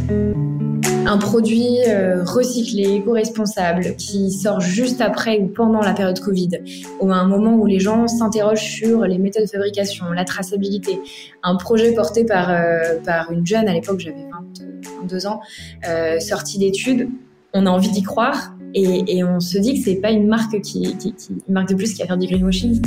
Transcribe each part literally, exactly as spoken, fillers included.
Un produit euh, recyclé, éco-responsable, qui sort juste après ou pendant la période Covid, ou à un moment où les gens s'interrogent sur les méthodes de fabrication, la traçabilité. Un projet porté par, euh, par une jeune, à l'époque j'avais vingt-deux ans, euh, sortie d'études. On a envie d'y croire et, et on se dit que c'est pas une marque, qui, qui, qui, une marque de plus qui va faire du greenwashing.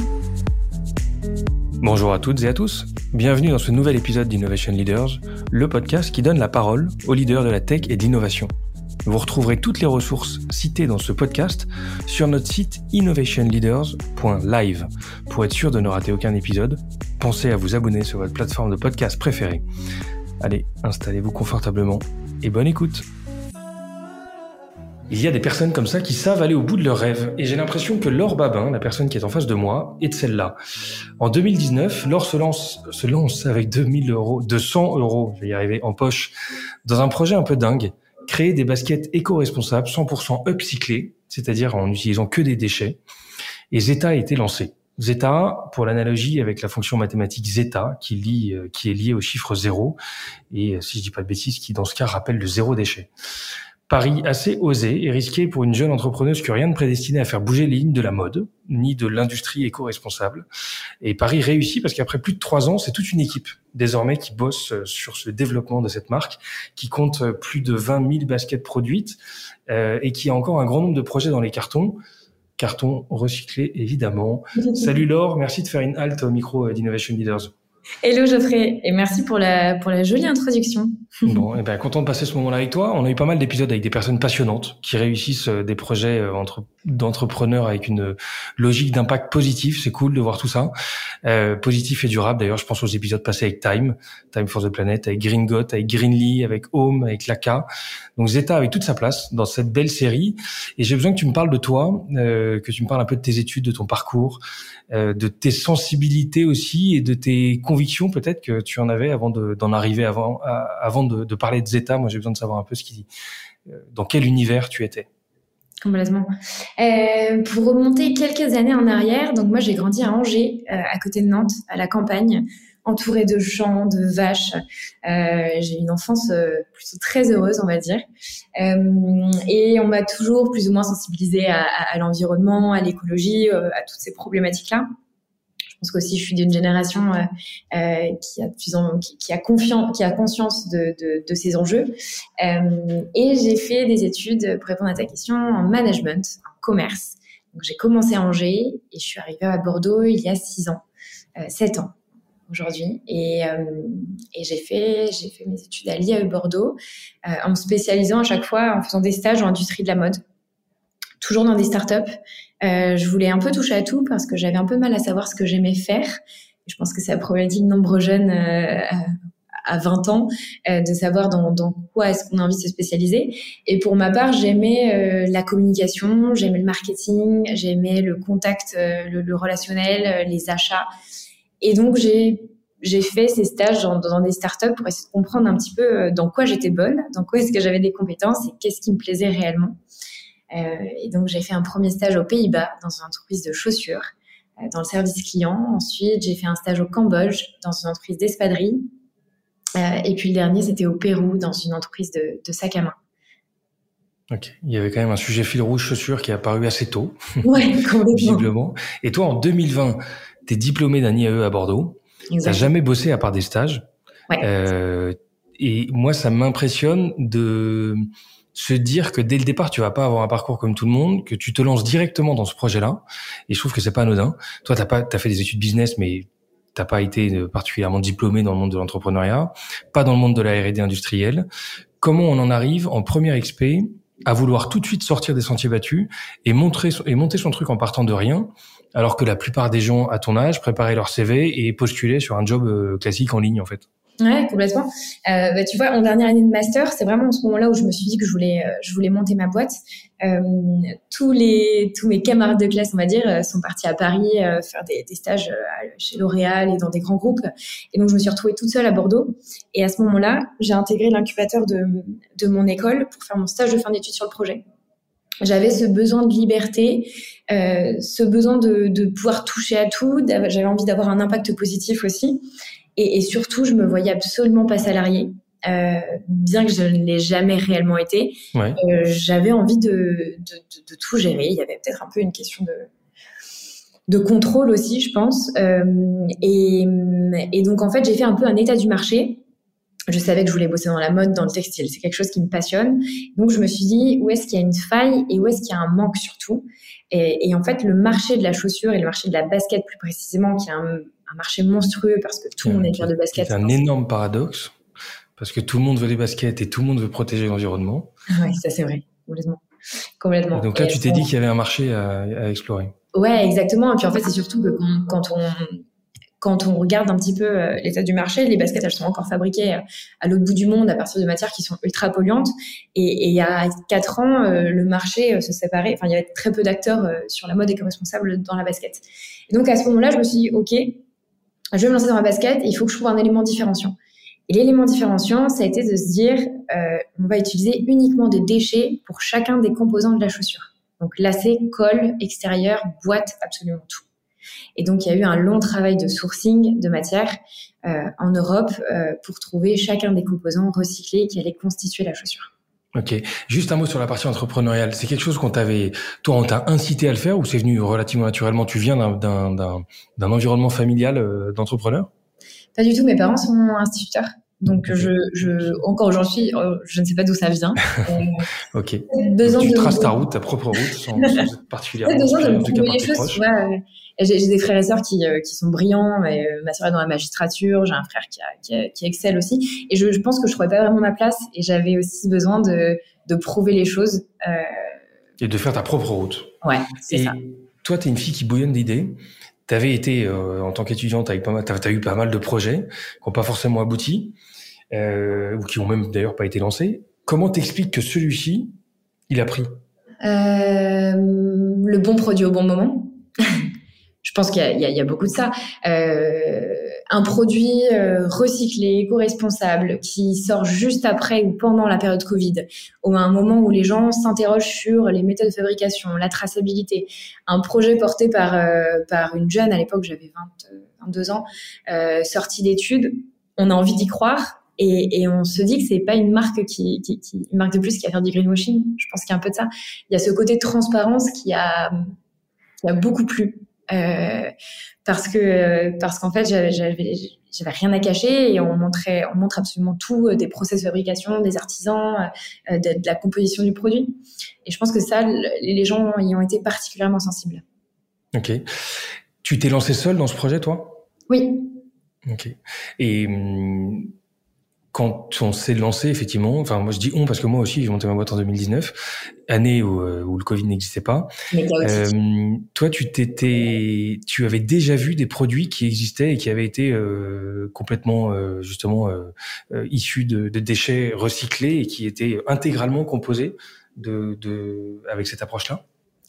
Bonjour à toutes et à tous, bienvenue dans ce nouvel épisode d'Innovation Leaders, le podcast qui donne la parole aux leaders de la tech et de l'innovation. Vous retrouverez toutes les ressources citées dans ce podcast sur notre site innovation leaders point live. Pour être sûr de ne rater aucun épisode, pensez à vous abonner sur votre plateforme de podcast préférée. Allez, installez-vous confortablement et bonne écoute. Il y a des personnes comme ça qui savent aller au bout de leurs rêves. Et j'ai l'impression que Laure Babin, la personne qui est en face de moi, est de celle-là. En deux mille dix-neuf, Laure se lance, se lance avec deux mille euros, deux cents euros, je vais y arriver, en poche, dans un projet un peu dingue. Créer des baskets éco-responsables, cent pour cent upcyclées, c'est-à-dire en n'utilisant que des déchets. Et Zeta a été lancé. Zeta, pour l'analogie avec la fonction mathématique zeta, qui, lie, qui est liée au chiffre zéro, et si je dis pas de bêtises, qui dans ce cas rappelle le zéro déchet. Pari assez osé et risqué pour une jeune entrepreneuse qui n'a rien de prédestiné à faire bouger les lignes de la mode, ni de l'industrie éco-responsable. Et pari réussi parce qu'après plus de trois ans, c'est toute une équipe désormais qui bosse sur ce développement de cette marque, qui compte plus de vingt mille baskets produites euh, et qui a encore un grand nombre de projets dans les cartons. Cartons recyclés, évidemment. Salut Laure, merci de faire une halte au micro d'Innovation Leaders. Hello Geoffrey, et merci pour la, pour la jolie introduction. Bon, et ben, content de passer ce moment-là avec toi. On a eu pas mal d'épisodes avec des personnes passionnantes qui réussissent des projets entre, d'entrepreneurs avec une logique d'impact positif. C'est cool de voir tout ça. Euh, positif et durable. D'ailleurs, je pense aux épisodes passés avec Time, Time for the Planet, avec Green Got, avec Greenly, avec Home, avec Laka. Donc Zeta avec toute sa place dans cette belle série. Et j'ai besoin que tu me parles de toi, euh, que tu me parles un peu de tes études, de ton parcours, euh, de tes sensibilités aussi et de tes convictions peut-être que tu en avais avant de, d'en arriver avant, à, avant de, de parler de Zeta. Moi, j'ai besoin de savoir un peu ce qui, euh, dans quel univers tu étais. Complètement. Euh, pour remonter quelques années en arrière, donc moi j'ai grandi à Angers, euh, à côté de Nantes, à la campagne, entourée de champs, de vaches. Euh, j'ai eu une enfance euh, plutôt très heureuse, on va dire. Euh, et on m'a toujours plus ou moins sensibilisée à, à, à l'environnement, à l'écologie, euh, à toutes ces problématiques-là. Je pense qu'aussi je suis d'une génération euh, euh, qui a plus en, qui, qui a confiance, qui a conscience de, de, de ces enjeux. Euh, et j'ai fait des études, pour répondre à ta question, en management, en commerce. Donc j'ai commencé à Angers et je suis arrivée à Bordeaux il y a six ans, euh, sept ans aujourd'hui. Et, euh, et j'ai fait j'ai fait mes études à l'I A E Bordeaux euh, en me spécialisant à chaque fois en faisant des stages en industrie de la mode. Toujours dans des startups. Euh, je voulais un peu toucher à tout parce que j'avais un peu mal à savoir ce que j'aimais faire. Je pense que c'est la problématique de nombreux jeunes euh, à vingt ans euh, de savoir dans, dans quoi est-ce qu'on a envie de se spécialiser. Et pour ma part, j'aimais euh, la communication, j'aimais le marketing, j'aimais le contact, euh, le, le relationnel, euh, les achats. Et donc, j'ai j'ai fait ces stages dans, dans des startups pour essayer de comprendre un petit peu dans quoi j'étais bonne, dans quoi est-ce que j'avais des compétences et qu'est-ce qui me plaisait réellement. Euh, et donc, j'ai fait un premier stage aux Pays-Bas dans une entreprise de chaussures, euh, dans le service client. Ensuite, j'ai fait un stage au Cambodge dans une entreprise d'espadrilles. Euh, et puis, le dernier, c'était au Pérou dans une entreprise de, de sac à main. Ok. Il y avait quand même un sujet fil rouge chaussures qui est apparu assez tôt. Ouais, complètement. Visiblement. Et toi, en deux mille vingt, t'es diplômé d'un I A E à Bordeaux. Exactement. T'as jamais bossé à part des stages. Ouais. Euh, et moi, ça m'impressionne de se dire que dès le départ, tu vas pas avoir un parcours comme tout le monde, que tu te lances directement dans ce projet-là. Et je trouve que c'est pas anodin. Toi, t'as pas, t'as fait des études business, mais t'as pas été particulièrement diplômé dans le monde de l'entrepreneuriat, pas dans le monde de la R et D industrielle. Comment on en arrive en première expé à vouloir tout de suite sortir des sentiers battus et montrer et monter son truc en partant de rien, alors que la plupart des gens à ton âge préparaient leur C V et postulaient sur un job euh, classique en ligne en fait. Ouais, complètement. Euh, bah, tu vois, en dernière année de master, c'est vraiment en ce moment-là où je me suis dit que je voulais, euh, je voulais monter ma boîte. Euh, tous les, tous mes camarades de classe, on va dire, euh, sont partis à Paris euh, faire des, des stages euh, chez L'Oréal et dans des grands groupes. Et donc, je me suis retrouvée toute seule à Bordeaux. Et à ce moment-là, j'ai intégré l'incubateur de, de mon école pour faire mon stage de fin d'études sur le projet. J'avais ce besoin de liberté, euh, ce besoin de, de pouvoir toucher à tout. J'avais envie d'avoir un impact positif aussi. Et, et surtout, je me voyais absolument pas salariée. euh, bien que je ne l'ai jamais réellement été. Ouais. Euh, j'avais envie de, de, de, de tout gérer. Il y avait peut-être un peu une question de, de contrôle aussi, je pense. Euh, et, et donc, en fait, j'ai fait un peu un état du marché. Je savais que je voulais bosser dans la mode, dans le textile. C'est quelque chose qui me passionne. Donc, je me suis dit, où est-ce qu'il y a une faille et où est-ce qu'il y a un manque surtout. Et, et en fait, le marché de la chaussure et le marché de la basket plus précisément, qui est un, un marché monstrueux parce que tout le monde a une paire de baskets. C'est un énorme paradoxe parce que tout le monde veut des baskets et tout le monde veut protéger l'environnement. Oui, ça c'est vrai, complètement. complètement. Et donc là, et tu t'es dit qu'il y avait un marché à, à explorer. Ouais, exactement. Et puis en fait, c'est surtout que quand, quand on... Quand on regarde un petit peu euh, l'état du marché, les baskets, elles sont encore fabriquées euh, à l'autre bout du monde à partir de matières qui sont ultra polluantes. Et, et il y a quatre ans, euh, le marché euh, se séparait. Enfin, il y avait très peu d'acteurs euh, sur la mode éco-responsable dans la basket. Et donc, à ce moment-là, je me suis dit, OK, je vais me lancer dans la basket et il faut que je trouve un élément différenciant. Et l'élément différenciant, ça a été de se dire, euh, on va utiliser uniquement des déchets pour chacun des composants de la chaussure. Donc, lacets, colle, extérieur, boîte, absolument tout. Et donc, il y a eu un long travail de sourcing de matière euh, en Europe euh, pour trouver chacun des composants recyclés qui allaient constituer la chaussure. Ok. Juste un mot sur la partie entrepreneuriale. C'est quelque chose qu'on t'avait, toi, on t'a incité à le faire ou c'est venu relativement naturellement? Tu viens d'un, d'un, d'un, d'un environnement familial euh, d'entrepreneur? Pas du tout. Mes parents sont instituteurs. Donc, je, je, encore aujourd'hui, je ne sais pas d'où ça vient. Euh, ok. Donc, tu de... traces ta route, ta propre route, sans, sans être particulièrement inspiré, en tout cas par tes proches. Ouais, j'ai, j'ai des frères et sœurs qui, euh, qui sont brillants. Et, euh, ma sœur est dans la magistrature. J'ai un frère qui, a, qui, a, qui excelle aussi. Et je, je pense que je trouvais pas vraiment ma place. Et j'avais aussi besoin de, de prouver les choses. Euh... Et de faire ta propre route. Ouais, c'est et ça. Toi, t'es une fille qui bouillonne d'idées. T'avais été, euh, en tant qu'étudiante, t'as eu pas mal, t'as, t'as eu pas mal de projets qui n'ont pas forcément abouti. Euh, ou qui ont même d'ailleurs pas été lancés. Comment t'expliques que celui-ci, il a pris euh, le bon produit au bon moment. Je pense qu'il y a, il y a, il y a beaucoup de ça. Euh, un produit euh, recyclé, éco-responsable, qui sort juste après ou pendant la période Covid, ou à un moment où les gens s'interrogent sur les méthodes de fabrication, la traçabilité. Un projet porté par, euh, par une jeune, à l'époque j'avais vingt, vingt-deux ans, euh, sortie d'études. On a envie d'y croire. Et, et on se dit que c'est pas une marque qui, qui, qui, une marque de plus qui va faire du greenwashing. Je pense qu'il y a un peu de ça. Il y a ce côté de transparence qui a, qui a beaucoup plu. Euh, parce que, parce qu'en fait, j'avais, j'avais, j'avais rien à cacher et on montrait, on montre absolument tout, des process de fabrication, des artisans, de, de la composition du produit. Et je pense que ça, les gens y ont été particulièrement sensibles. Ok. Tu t'es lancé seule dans ce projet, toi? Oui. Ok. Et, hum, quand on s'est lancé, effectivement, enfin, moi je dis on parce que moi aussi j'ai monté ma boîte en deux mille dix-neuf, année où, où le Covid n'existait pas. Euh, toi, tu t'étais, tu avais déjà vu des produits qui existaient et qui avaient été euh, complètement, euh, justement, euh, euh, issus de, de déchets recyclés et qui étaient intégralement composés de, de, avec cette approche-là?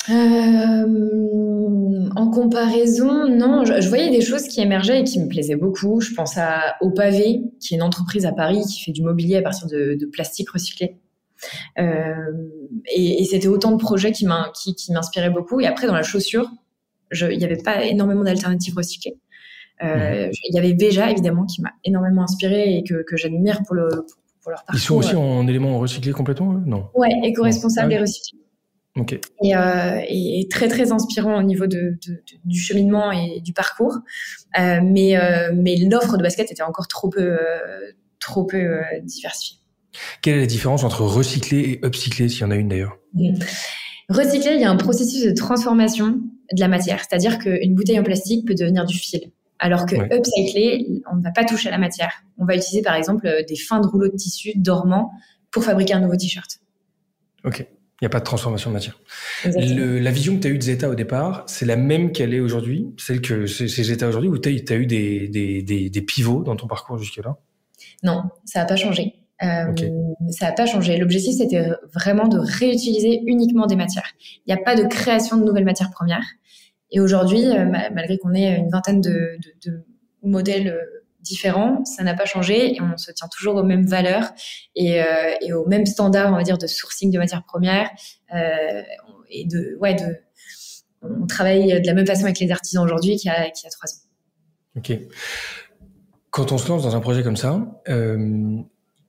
Euh, en comparaison, non, je, je voyais des choses qui émergeaient et qui me plaisaient beaucoup. Je pense à Au Pavé, qui est une entreprise à Paris qui fait du mobilier à partir de, de plastique recyclé. Euh, et, et c'était autant de projets qui, m'in, qui, qui m'inspiraient beaucoup. Et après, dans la chaussure, je, il n'y avait pas énormément d'alternatives recyclées. Euh, mmh. Il y avait Veja, évidemment, qui m'a énormément inspirée et que, que j'admire pour, le, pour, pour leur parcours. Ils sont aussi en éléments recyclés complètement, eux? Non. Ouais, éco-responsables ah, et recyclés. Okay. Et, euh, et très très inspirant au niveau de, de, de, du cheminement et du parcours, euh, mais euh, mais l'offre de basket était encore trop peu euh, trop peu euh, diversifiée. Quelle est la différence entre recycler et upcycler, s'il y en a une d'ailleurs? Mmh. Recycler, il y a un processus de transformation de la matière, c'est-à-dire qu'une bouteille en plastique peut devenir du fil, alors que ouais. upcycler, on ne va pas toucher à la matière. On va utiliser par exemple des fins de rouleaux de tissu dormants pour fabriquer un nouveau t-shirt. Ok. Il n'y a pas de transformation de matière. Le, la vision que tu as eue de Zeta au départ, c'est la même qu'elle est aujourd'hui, celle que c'est, c'est Zeta aujourd'hui, ou tu as eu des, des, des, des pivots dans ton parcours jusque-là? Non, ça n'a pas changé. Euh, okay. Ça n'a pas changé. L'objectif, c'était vraiment de réutiliser uniquement des matières. Il n'y a pas de création de nouvelles matières premières. Et aujourd'hui, euh, malgré qu'on ait une vingtaine de, de, de modèles différents, ça n'a pas changé et on se tient toujours aux mêmes valeurs et, euh, et aux mêmes standards, on va dire, de sourcing de matières premières. Euh, et de, ouais, de, on travaille de la même façon avec les artisans aujourd'hui qu'il y a, qu'il y a trois ans. Ok. Quand on se lance dans un projet comme ça, euh,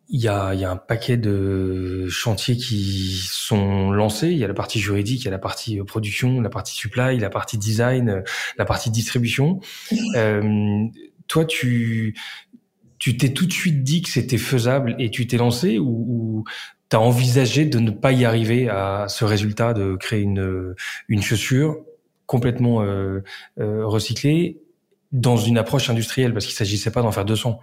il y a, il y a un paquet de chantiers qui sont lancés. Il y a la partie juridique, il y a la partie production, la partie supply, la partie design, la partie distribution. euh, toi, tu, tu t'es tout de suite dit que c'était faisable et tu t'es lancé, ou, ou t'as envisagé de ne pas y arriver à ce résultat de créer une, une chaussure complètement euh, euh, recyclée dans une approche industrielle, parce qu'il s'agissait pas d'en faire deux cents.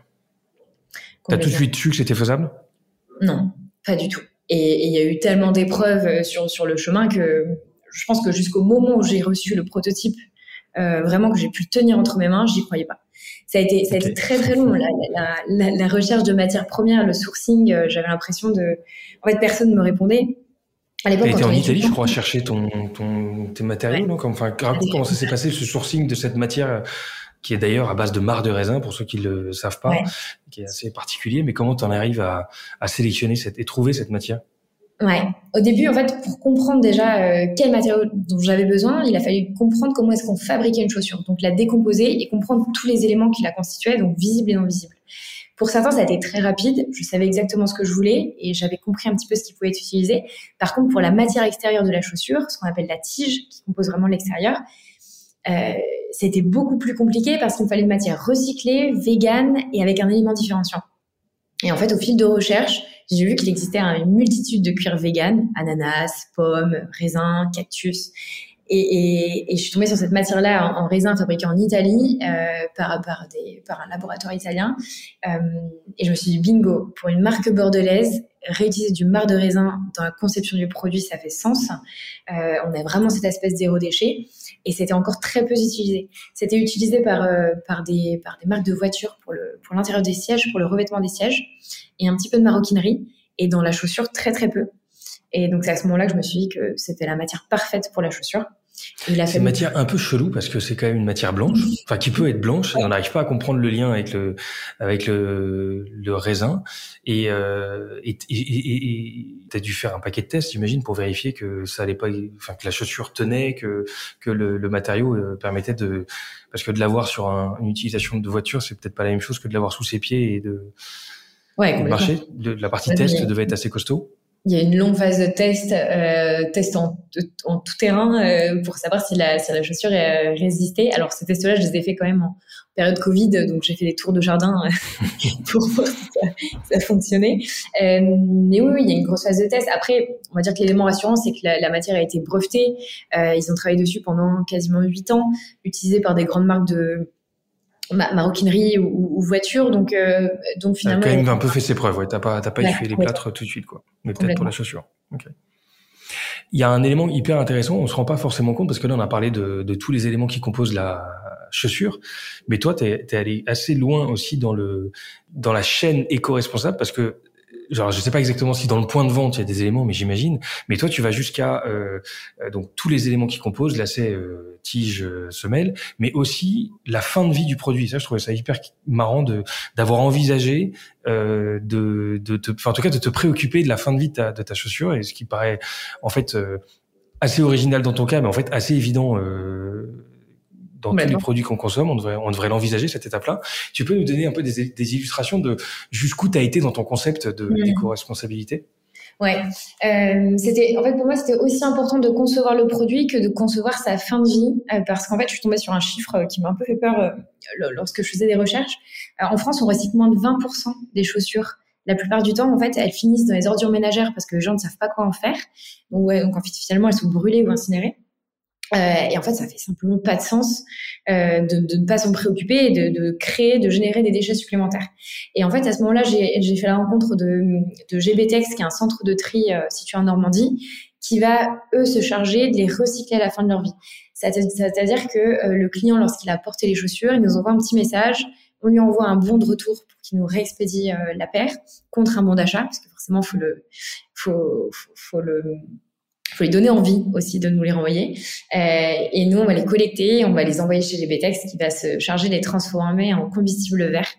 T'as tout de suite su que c'était faisable? Non, pas du tout. Et il y a eu tellement d'épreuves sur, sur le chemin que je pense que jusqu'au moment où j'ai reçu le prototype, euh, vraiment que j'ai pu le tenir entre mes mains, j'y croyais pas. Ça a été, ça a okay. été très très long. La, la, la, la recherche de matières premières, le sourcing, euh, j'avais l'impression de... En fait, personne ne me répondait. À l'époque, t'as été en Italie, je crois, chercher ton, ton, tes matériaux, ouais. non Comme, enfin, raconte comment ça s'est passé, ce sourcing de cette matière qui est d'ailleurs à base de marc de raisin, pour ceux qui le savent pas, ouais. qui est assez particulier. Mais comment t'en arrives à, à sélectionner cette, et trouver cette matière? Ouais. Au début, en fait, pour comprendre déjà euh, quel matériau dont j'avais besoin, il a fallu comprendre comment est-ce qu'on fabriquait une chaussure. Donc, la décomposer et comprendre tous les éléments qui la constituaient, donc visibles et non visibles. Pour certains, ça a été très rapide. Je savais exactement ce que je voulais et j'avais compris un petit peu ce qui pouvait être utilisé. Par contre, pour la matière extérieure de la chaussure, ce qu'on appelle la tige, qui compose vraiment l'extérieur, euh, c'était beaucoup plus compliqué parce qu'il me fallait une matière recyclée, végane et avec un élément différenciant. Et en fait, au fil de recherche, j'ai vu qu'il existait une multitude de cuirs véganes, ananas, pommes, raisins, cactus. Et, et, et je suis tombée sur cette matière-là en, en raisin fabriquée en Italie euh, par, par, des, par un laboratoire italien. Euh, et je me suis dit, bingo, pour une marque bordelaise, réutiliser du marc de raisin dans la conception du produit, ça fait sens. Euh, on a vraiment cette espèce zéro déchet. Et c'était encore très peu utilisé. C'était utilisé par, euh, par, des, par des marques de voitures pour, le, pour l'intérieur des sièges, pour le revêtement des sièges, et un petit peu de maroquinerie. Et dans la chaussure, très très peu. Et donc c'est à ce moment-là que je me suis dit que c'était la matière parfaite pour la chaussure. Il a c'est une matière un peu chelou parce que c'est quand même une matière blanche, enfin qui peut être blanche. Et on n'arrive pas à comprendre le lien avec le avec le, le raisin. Et euh, et et, et, et t'as dû faire un paquet de tests, j'imagine, pour vérifier que ça allait pas, enfin que la chaussure tenait, que que le, le matériau euh, permettait de, parce que de l'avoir sur un, une utilisation de voiture, c'est peut-être pas la même chose que de l'avoir sous ses pieds et de, ouais, de marcher. De, la partie ouais, test devait être assez costaud. Il y a une longue phase de test, euh, test en, en tout terrain euh, pour savoir si la, si la chaussure euh, résistait. Alors ces tests-là, je les ai fait quand même en période Covid, donc j'ai fait des tours de jardin euh, pour voir si ça, ça fonctionnait. Euh, mais oui, oui, il y a une grosse phase de test. Après, on va dire que l'élément rassurant, c'est que la, la matière a été brevetée. Euh, ils ont travaillé dessus pendant quasiment huit ans, utilisée par des grandes marques de Ma- maroquinerie ou, ou voiture, donc euh, donc finalement t'as quand même un peu fait ses preuves, ouais. T'as pas t'as pas ouais, essuyé les plâtres tout de suite, quoi. Mais peut-être pour la chaussure. Ok. Il y a un élément hyper intéressant, on se rend pas forcément compte parce que là on a parlé de, de tous les éléments qui composent la chaussure, mais toi t'es t'es allé assez loin aussi dans le dans la chaîne éco-responsable parce que genre je sais pas exactement si dans le point de vente il y a des éléments, mais j'imagine. Mais toi tu vas jusqu'à euh, donc tous les éléments qui composent lacets, euh, tige, euh, semelle, mais aussi la fin de vie du produit. Ça je trouvais ça hyper marrant de d'avoir envisagé euh, de de te, enfin en tout cas de te préoccuper de la fin de vie de ta de ta chaussure, et ce qui paraît en fait euh, assez original dans ton cas, mais en fait assez évident. Euh, Dans tous les produits qu'on consomme, on devrait, on devrait l'envisager, cette étape-là. Tu peux nous donner un peu des, des illustrations de jusqu'où tu as été dans ton concept de, mmh. d'éco-responsabilité? Ouais, euh, c'était, en fait, pour moi, c'était aussi important de concevoir le produit que de concevoir sa fin de vie, euh, parce qu'en fait, je suis tombée sur un chiffre qui m'a un peu fait peur euh, lorsque je faisais des recherches. Euh, en France, on recycle moins de vingt pour cent des chaussures. La plupart du temps, en fait, elles finissent dans les ordures ménagères parce que les gens ne savent pas quoi en faire. Donc, ouais, donc en fait, finalement, elles sont brûlées ou incinérées. Euh, et en fait, ça fait simplement pas de sens euh, de, de ne pas s'en préoccuper et de, de créer, de générer des déchets supplémentaires. Et en fait, à ce moment-là, j'ai, j'ai fait la rencontre de, de G B Tex, qui est un centre de tri euh, situé en Normandie, qui va, eux, se charger de les recycler à la fin de leur vie. C'est-à-dire que euh, le client, lorsqu'il a porté les chaussures, il nous envoie un petit message, on lui envoie un bon de retour pour qu'il nous réexpédie euh, la paire contre un bon d'achat, parce que forcément, faut le, faut, faut, faut le... faut les donner envie aussi de nous les renvoyer. Euh, et nous, on va les collecter, on va les envoyer chez G B Tex qui va se charger de les transformer en combustible vert.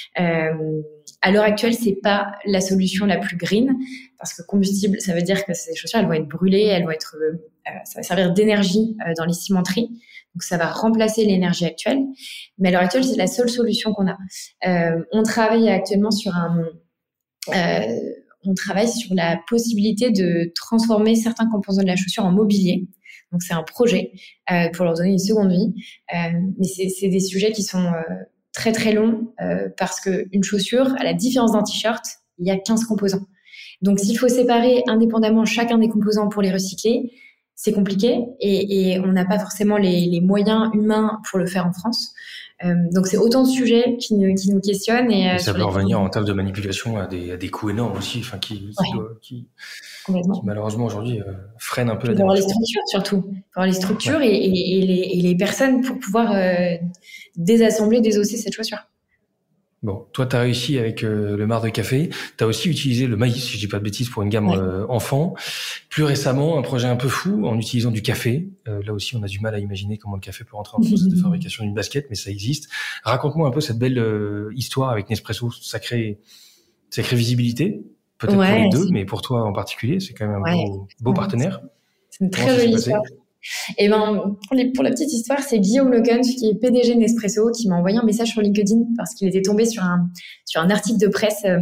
Euh, à l'heure actuelle, c'est pas la solution la plus green parce que combustible, ça veut dire que ces chaussures, elles vont être brûlées, elles vont être, euh, ça va servir d'énergie euh, dans les cimenteries. Donc, ça va remplacer l'énergie actuelle. Mais à l'heure actuelle, c'est la seule solution qu'on a. Euh, on travaille actuellement sur un euh, on travaille sur la possibilité de transformer certains composants de la chaussure en mobilier. Donc, c'est un projet euh, pour leur donner une seconde vie. Euh, mais c'est, c'est des sujets qui sont euh, très, très longs euh, parce qu'une chaussure, à la différence d'un t-shirt, il y a quinze composants. Donc, s'il faut séparer indépendamment chacun des composants pour les recycler, c'est compliqué et, et on n'a pas forcément les, les moyens humains pour le faire en France. Euh, donc, c'est autant de sujets qui nous, qui nous questionnent. Et, et euh, ça peut revenir en termes de manipulation à des, à des coûts énormes aussi, enfin, qui, qui, ouais. doit, qui, qui malheureusement aujourd'hui euh, freinent un peu la démarche. Il faut démarche. avoir les structures surtout. Il faut avoir les structures ouais. et, et, et, les, et les personnes pour pouvoir euh, désassembler, désosser cette chaussure. Bon, toi, tu as réussi avec euh, le marc de café. Tu as aussi utilisé le maïs, si je dis pas de bêtises, pour une gamme ouais. euh, enfant. Plus récemment, un projet un peu fou en utilisant du café. Euh, là aussi, on a du mal à imaginer comment le café peut rentrer en process de fabrication d'une basket, mais ça existe. Raconte-moi un peu cette belle euh, histoire avec Nespresso. Sacrée, sacrée visibilité, peut-être ouais, pour les deux, mais pour toi en particulier, c'est quand même un ouais. beau, beau partenaire. C'est une très jolie histoire. Et ben, pour, les, pour la petite histoire, c'est Guillaume Leconte, qui est P D G de Nespresso, qui m'a envoyé un message sur LinkedIn parce qu'il était tombé sur un, sur un article de presse, euh,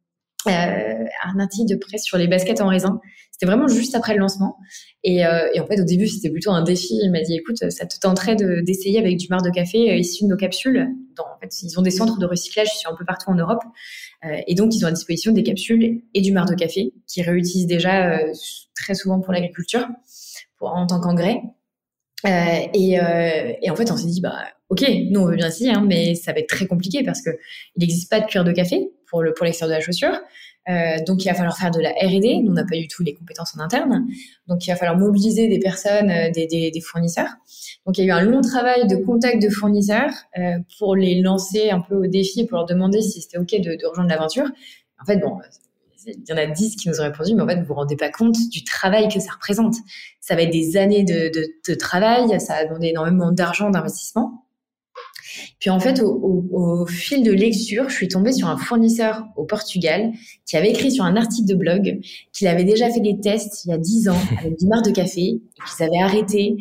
euh, un article de presse sur les baskets en raisin. C'était vraiment juste après le lancement. Et, euh, et en fait, au début, c'était plutôt un défi. Il m'a dit, écoute, ça te tenterait de, d'essayer avec du marc de café euh, issu de nos capsules. Dans, en fait, ils ont des centres de recyclage sur un peu partout en Europe. Euh, et donc, ils ont à disposition des capsules et du marc de café qu'ils réutilisent déjà euh, très souvent pour l'agriculture. En tant qu'engrais. Euh, et, euh, et en fait, on s'est dit, bah, ok, nous, on veut bien essayer, hein, mais ça va être très compliqué parce que il n'existe pas de cuir de café pour le, pour l'extérieur de la chaussure. Euh, donc, il va falloir faire de la R et D. Nous, on n'a pas du tout les compétences en interne. Donc, il va falloir mobiliser des personnes, des, des, des fournisseurs. Donc, il y a eu un long travail de contact de fournisseurs euh, pour les lancer un peu au défi et pour leur demander si c'était ok de, de rejoindre l'aventure. En fait, bon, il y en a dix qui nous ont répondu, mais en fait, vous vous rendez pas compte du travail que ça représente. Ça va être des années de, de, de travail, ça va demander énormément d'argent, d'investissement. Puis en fait, au, au, au fil de lecture, je suis tombée sur un fournisseur au Portugal qui avait écrit sur un article de blog qu'il avait déjà fait des tests il y a dix ans avec du marc de café, et qu'ils avaient arrêté,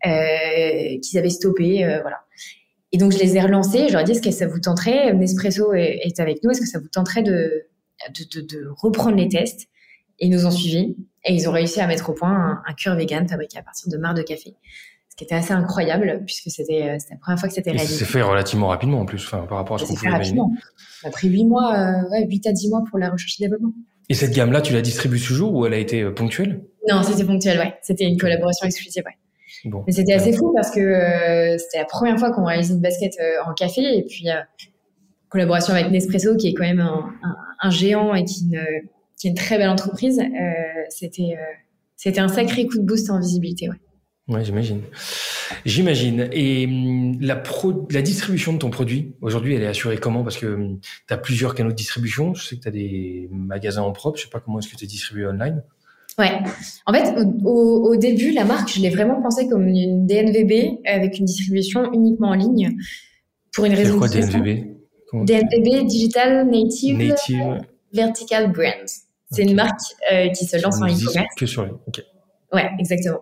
euh, qu'ils avaient stoppé, euh, voilà. Et donc, je les ai relancés, je leur ai dit, est-ce que ça vous tenterait, Nespresso est, est avec nous, est-ce que ça vous tenterait de... De, de, de reprendre les tests et ils nous ont suivis et ils ont réussi à mettre au point un, un cuir vegan fabriqué à partir de marc de café, ce qui était assez incroyable puisque c'était, c'était la première fois que c'était réalisé. Ça s'est fait relativement rapidement en plus, enfin, par rapport à ce qu'on pouvait imaginer. Ça a pris huit mois, euh, ouais, huit à dix mois pour la recherche et développement. Et cette gamme-là, tu la distribues toujours ou elle a été ponctuelle? Non, c'était ponctuel, ouais. C'était une collaboration exclusive, ouais. Bon, mais c'était assez fou parce que euh, c'était la première fois qu'on réalisait une basket euh, en café et puis euh, collaboration avec Nespresso qui est quand même un, un, un géant et qui, ne, qui est une très belle entreprise. Euh, c'était, euh, c'était un sacré coup de boost en visibilité, ouais. Ouais, j'imagine. J'imagine. Et la, pro, la distribution de ton produit, aujourd'hui, elle est assurée comment? Parce que tu as plusieurs canaux de distribution. Je sais que tu as des magasins en propre. Je sais pas comment est-ce que tu es distribué online. Ouais. En fait, au, au début, la marque, je l'ai vraiment pensée comme une D N V B avec une distribution uniquement en ligne. Pour une raison. C'est quoi D N V B? Comment D N V B, Digital Native, Native. Vertical Brand. C'est okay. Une marque euh, qui se lance en e-commerce. Que sur les. Ok. Ouais, exactement.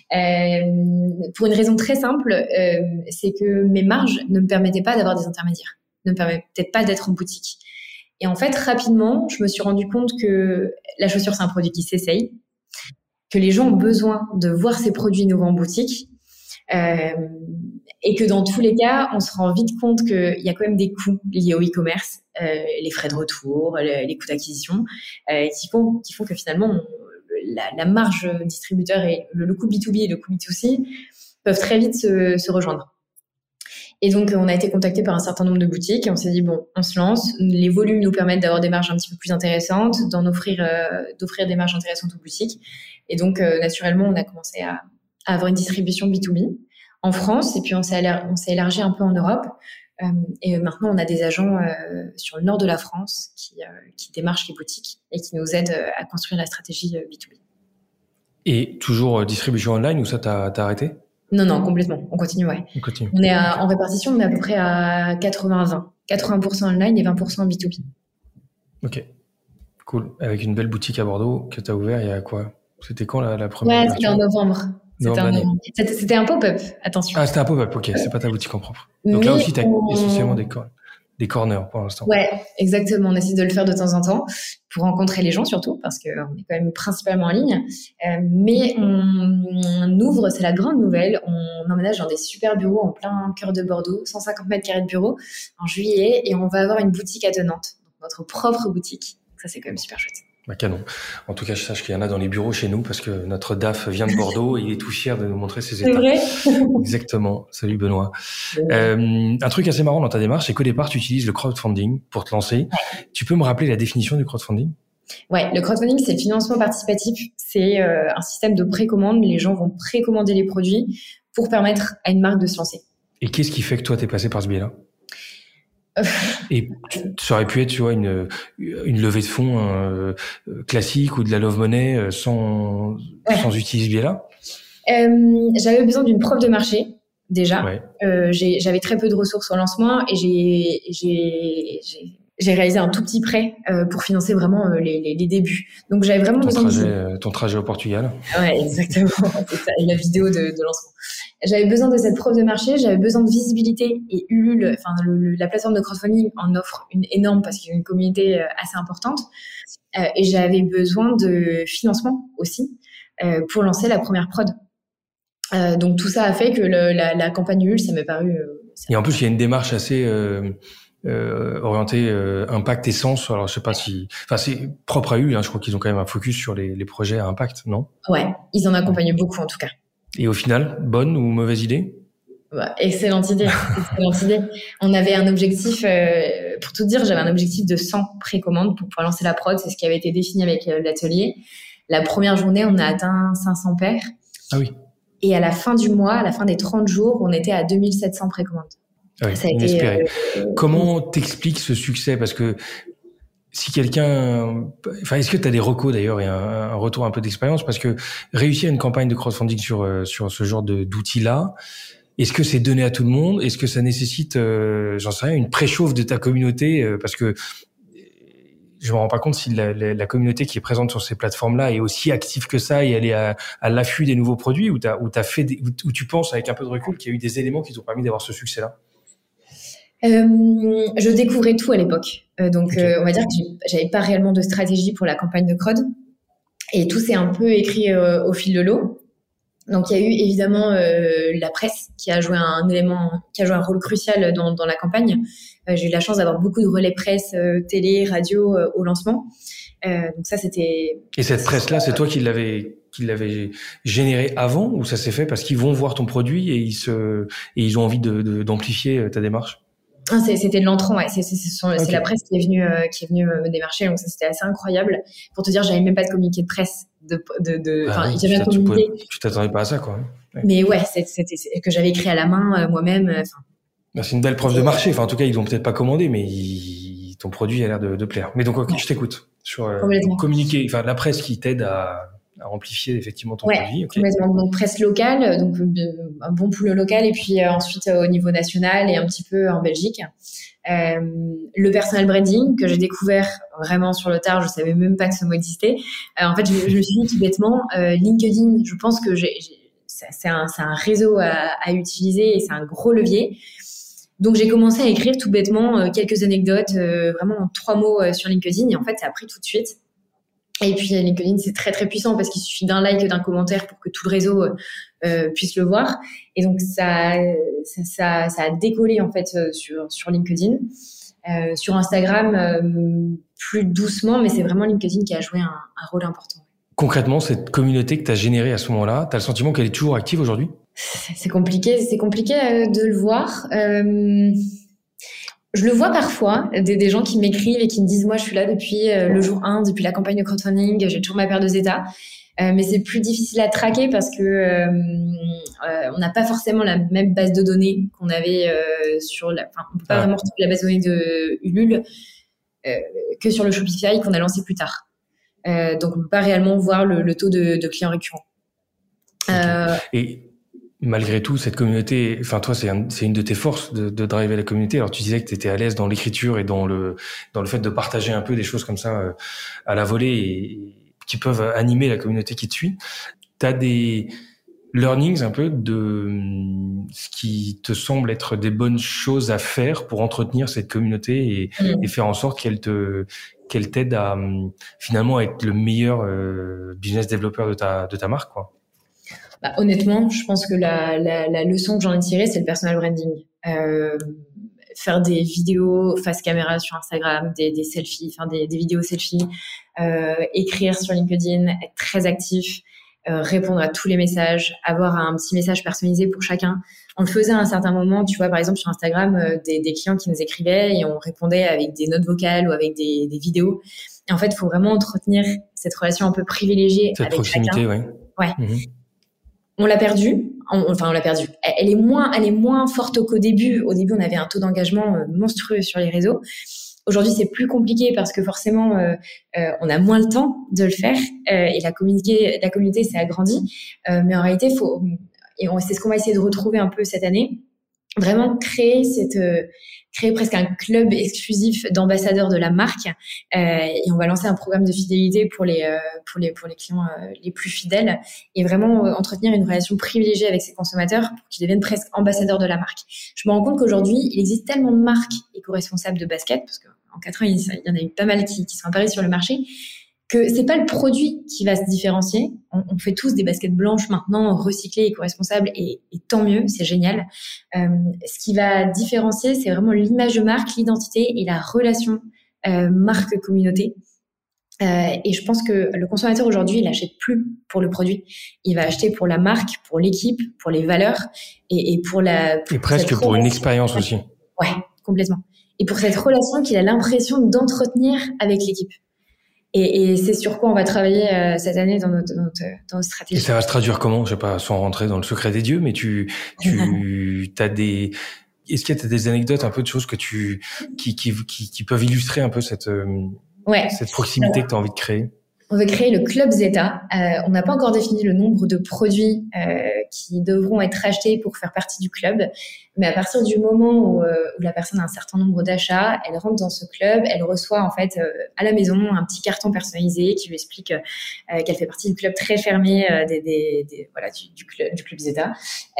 Euh, pour une raison très simple, euh, c'est que mes marges ne me permettaient pas d'avoir des intermédiaires, ne me permettaient pas d'être en boutique. Et en fait, rapidement, je me suis rendu compte que la chaussure, c'est un produit qui s'essaye, que les gens ont besoin de voir ces produits nouveaux en boutique, euh, et que dans tous les cas, on se rend vite compte qu'il y a quand même des coûts liés au e-commerce, euh, les frais de retour, les, les coûts d'acquisition, euh, qui font, qui font que finalement, on, la, la marge distributeur et le, le coût B deux B et le coût B deux C peuvent très vite se, se rejoindre. Et donc, on a été contacté par un certain nombre de boutiques et on s'est dit, bon, on se lance. Les volumes nous permettent d'avoir des marges un petit peu plus intéressantes, d'en offrir, euh, d'offrir des marges intéressantes aux boutiques. Et donc, euh, naturellement, on a commencé à, à avoir une distribution B deux B en France et puis on s'est, on s'est élargi un peu en Europe. Euh, et maintenant, on a des agents euh, sur le nord de la France qui, euh, qui démarchent les boutiques et qui nous aident à construire la stratégie B deux B. Et toujours distribution online ou ça, t'as, t'as arrêté? Non, non, complètement. On continue, ouais. On continue. On est à, en répartition, on est à peu près à quatre-vingts vingt. quatre-vingts pour cent online et vingt pour cent B deux B. Ok. Cool. Avec une belle boutique à Bordeaux que tu as ouvert il y a quoi? C'était quand la, la première? Ouais, c'était en novembre. C'était, en novembre. C'était, c'était un pop-up, attention. Ah, c'était un pop-up, ok. C'est pas ta boutique en propre. Donc mais là aussi, tu as on... essentiellement des corps. des corners pour l'instant. Ouais, exactement. On essaie de le faire de temps en temps pour rencontrer les gens surtout, parce qu'on est quand même principalement en ligne. Euh, mais on, on ouvre, c'est la grande nouvelle, on emménage dans des super bureaux en plein cœur de Bordeaux, cent cinquante mètres carrés de bureaux en juillet, et on va avoir une boutique à Nantes, donc notre propre boutique. Ça, c'est quand même super chouette. Bah, canon. En tout cas, je sache qu'il y en a dans les bureaux chez nous parce que notre D A F vient de Bordeaux et il est tout fier de nous montrer ses états. C'est vrai. Exactement. Salut Benoît. Euh, un truc assez marrant dans ta démarche, c'est qu'au départ, tu utilises le crowdfunding pour te lancer. Ouais. Tu peux me rappeler la définition du crowdfunding ? Ouais, le crowdfunding, c'est le financement participatif. C'est euh, un système de précommande. Les gens vont précommander les produits pour permettre à une marque de se lancer. Et qu'est-ce qui fait que toi, t'es passé par ce biais-là ? Et ça aurait pu être, tu vois, une, une levée de fonds euh, classique ou de la love money euh, sans, ouais. sans utiliser ce biais-là. Euh, j'avais besoin d'une preuve de marché, déjà. Ouais. Euh, j'ai, j'avais très peu de ressources au lancement et j'ai, j'ai, j'ai, j'ai réalisé un tout petit prêt euh, pour financer vraiment euh, les, les, les débuts. Donc, j'avais vraiment ton besoin trajet, de... euh, ton trajet au Portugal. Ouais, exactement. C'est ça, et la vidéo de, de lancement. J'avais besoin de cette preuve de marché, j'avais besoin de visibilité et Ulule, enfin le, le, la plateforme de crowdfunding en offre une énorme parce qu'il y a une communauté assez importante euh, et j'avais besoin de financement aussi euh, pour lancer la première prod. Euh, donc tout ça a fait que le, la, la campagne Ulule, ça m'est paru. Euh, ça et en plus, il y a une démarche assez euh, euh, orientée euh, impact et sens. Alors je sais pas si, enfin c'est propre à Ulule. Hein, je crois qu'ils ont quand même un focus sur les, les projets à impact, non ? Ouais, ils en accompagnent beaucoup en tout cas. Et au final, bonne ou mauvaise idée ? Bah, excellente idée, excellente idée. On avait un objectif, euh, pour tout dire, j'avais un objectif de cent précommandes pour pouvoir lancer la prod. C'est ce qui avait été défini avec euh, l'atelier. La première journée, on a atteint cinq cents paires. Ah oui. Et à la fin du mois, à la fin des trente jours, on était à deux mille sept cents précommandes. Ah oui, ça a inespéré. Été, euh, Comment t'expliques ce succès ? Parce que si quelqu'un, enfin, est-ce que tu as des recos d'ailleurs et un, un retour un peu d'expérience ? Parce que réussir une campagne de crowdfunding sur sur ce genre de d'outils-là, est-ce que c'est donné à tout le monde ? Est-ce que ça nécessite, euh, j'en sais rien, une préchauffe de ta communauté ? euh, Parce que je me rends pas compte si la, la, la communauté qui est présente sur ces plateformes-là est aussi active que ça et elle est à, à l'affût des nouveaux produits, ou t'as, ou t'as fait, des, où tu penses avec un peu de recul qu'il y a eu des éléments qui t'ont permis d'avoir ce succès-là ? Euh, je découvrais tout à l'époque. Euh, donc, okay. euh, on va dire que j'avais pas réellement de stratégie pour la campagne de crowd. Et tout s'est un peu écrit euh, au fil de l'eau. Donc, il y a eu évidemment euh, la presse qui a joué un élément, qui a joué un rôle crucial dans, dans la campagne. Euh, j'ai eu la chance d'avoir beaucoup de relais presse, euh, télé, radio euh, au lancement. Euh, donc ça, c'était... Et cette presse-là, c'est toi qui l'avais, qui l'avais générée avant, ou ça s'est fait parce qu'ils vont voir ton produit et ils se, et ils ont envie de, de, d'amplifier ta démarche ? Ah, c'était de l'entrant, ouais. C'est, c'est, c'est, okay. c'est la presse qui est venue, euh, qui est venue me démarcher, donc ça c'était assez incroyable. Pour te dire, j'avais même pas de communiqué de presse, de, de, de, enfin, ah, j'avais un communiqué. Tu, tu t'attendais pas à ça, quoi. Ouais. Mais ouais, c'était, c'était, c'était que j'avais écrit à la main euh, moi-même. Enfin. Euh, c'est une belle preuve de marché. Enfin, en tout cas, ils l'ont peut-être pas commandé, mais ils, ton produit a l'air de, de plaire. Mais donc, ok, ouais. Je t'écoute sur euh, communiquer, enfin, la presse qui t'aide à à amplifier effectivement ton ouais, produit. Okay. Complètement. Donc presse locale, donc un bon pool local, et puis euh, ensuite euh, au niveau national et un petit peu en Belgique. Euh, le personal branding que j'ai découvert vraiment sur le tard, je savais même pas que ce mot existait. Euh, en fait, je, je me suis dit tout bêtement, euh, LinkedIn, je pense que j'ai, j'ai, c'est, un, c'est un réseau à, à utiliser et c'est un gros levier. Donc j'ai commencé à écrire tout bêtement euh, quelques anecdotes, euh, vraiment en trois mots euh, sur LinkedIn, et en fait ça a pris tout de suite. Et puis LinkedIn, c'est très très puissant parce qu'il suffit d'un like, d'un commentaire pour que tout le réseau euh, puisse le voir. Et donc ça, ça, ça, ça a décollé en fait sur sur LinkedIn. Euh, sur Instagram, euh, plus doucement, mais c'est vraiment LinkedIn qui a joué un, un rôle important. Concrètement, cette communauté que tu as générée à ce moment-là, tu as le sentiment qu'elle est toujours active aujourd'hui ? C'est compliqué, c'est compliqué de le voir. Euh... Je le vois parfois, des, des gens qui m'écrivent et qui me disent « Moi, je suis là depuis euh, le jour un, depuis la campagne de crowdfunding, j'ai toujours ma paire de Zeta. Euh, » Mais c'est plus difficile à traquer parce que euh, euh, on n'a pas forcément la même base de données qu'on avait euh, sur la... Enfin, on peut pas ah. vraiment retrouver la base de données de Ulule euh, que sur le Shopify qu'on a lancé plus tard. Euh, donc, on peut pas réellement voir le, le taux de, de clients récurrents. Okay. Euh, et malgré tout, cette communauté, enfin toi, c'est, un, c'est une de tes forces de, de driver la communauté. Alors tu disais que tu étais à l'aise dans l'écriture et dans le dans le fait de partager un peu des choses comme ça euh, à la volée et, et qui peuvent animer la communauté qui te suit. T'as des learnings un peu de ce qui te semble être des bonnes choses à faire pour entretenir cette communauté et, mmh. et faire en sorte qu'elle te qu'elle t'aide à finalement à être le meilleur euh, business développeur de ta de ta marque, quoi. Bah, honnêtement, je pense que la, la, la leçon que j'en ai tirée, c'est le personal branding. Euh, faire des vidéos face caméra sur Instagram, des, des selfies, enfin des, des vidéos selfies, euh, écrire sur LinkedIn, être très actif, euh, répondre à tous les messages, avoir un petit message personnalisé pour chacun. On le faisait à un certain moment, tu vois, par exemple sur Instagram, euh, des, des clients qui nous écrivaient et on répondait avec des notes vocales ou avec des, des vidéos. Et en fait, il faut vraiment entretenir cette relation un peu privilégiée cette avec proximité, chacun. ouais. Ouais. Mmh. On l'a perdue. Enfin, on l'a perdue. Elle est moins, elle est moins forte qu'au début. Au début, on avait un taux d'engagement monstrueux sur les réseaux. Aujourd'hui, c'est plus compliqué parce que forcément, euh, euh, on a moins le temps de le faire euh, et la communauté, la communauté s'est agrandie. Euh, mais en réalité, faut, et on, c'est ce qu'on va essayer de retrouver un peu cette année. Vraiment créer cette, euh, créer presque un club exclusif d'ambassadeurs de la marque. Euh, et on va lancer un programme de fidélité pour les, euh, pour les, pour les clients euh, les plus fidèles et vraiment euh, entretenir une relation privilégiée avec ces consommateurs pour qu'ils deviennent presque ambassadeurs de la marque. Je me rends compte qu'aujourd'hui, il existe tellement de marques éco-responsables de basket, parce qu'en quatre ans, il y en a eu pas mal qui, qui sont apparus sur le marché, que c'est pas le produit qui va se différencier. On, on fait tous des baskets blanches maintenant, recyclées, éco-responsables, et, et tant mieux, c'est génial. Euh, ce qui va différencier, c'est vraiment l'image de marque, l'identité et la relation euh, marque-communauté. Euh, et je pense que le consommateur aujourd'hui, il n'achète plus pour le produit. Il va acheter pour la marque, pour l'équipe, pour les valeurs et, et pour la... Pour et presque pour une expérience aussi. Ouais, complètement. Et pour cette relation qu'il a l'impression d'entretenir avec l'équipe. Et, et c'est sur quoi on va travailler euh, cette année dans notre, dans notre, dans notre stratégie. Et ça va se traduire comment? Je sais pas, sans rentrer dans le secret des dieux, mais tu, tu, t'as des, est-ce qu'il y a des anecdotes, un peu de choses que tu, qui, qui, qui, qui peuvent illustrer un peu cette, ouais. cette proximité que tu as envie de créer? On veut créer le Club Zeta. Euh, on n'a pas encore défini le nombre de produits euh, qui devront être achetés pour faire partie du club. Mais à partir du moment où, euh, où la personne a un certain nombre d'achats, elle rentre dans ce club, elle reçoit en fait euh, à la maison un petit carton personnalisé qui lui explique euh, qu'elle fait partie du club très fermé euh, des, des, des, voilà, du, du, club, du Club Zeta.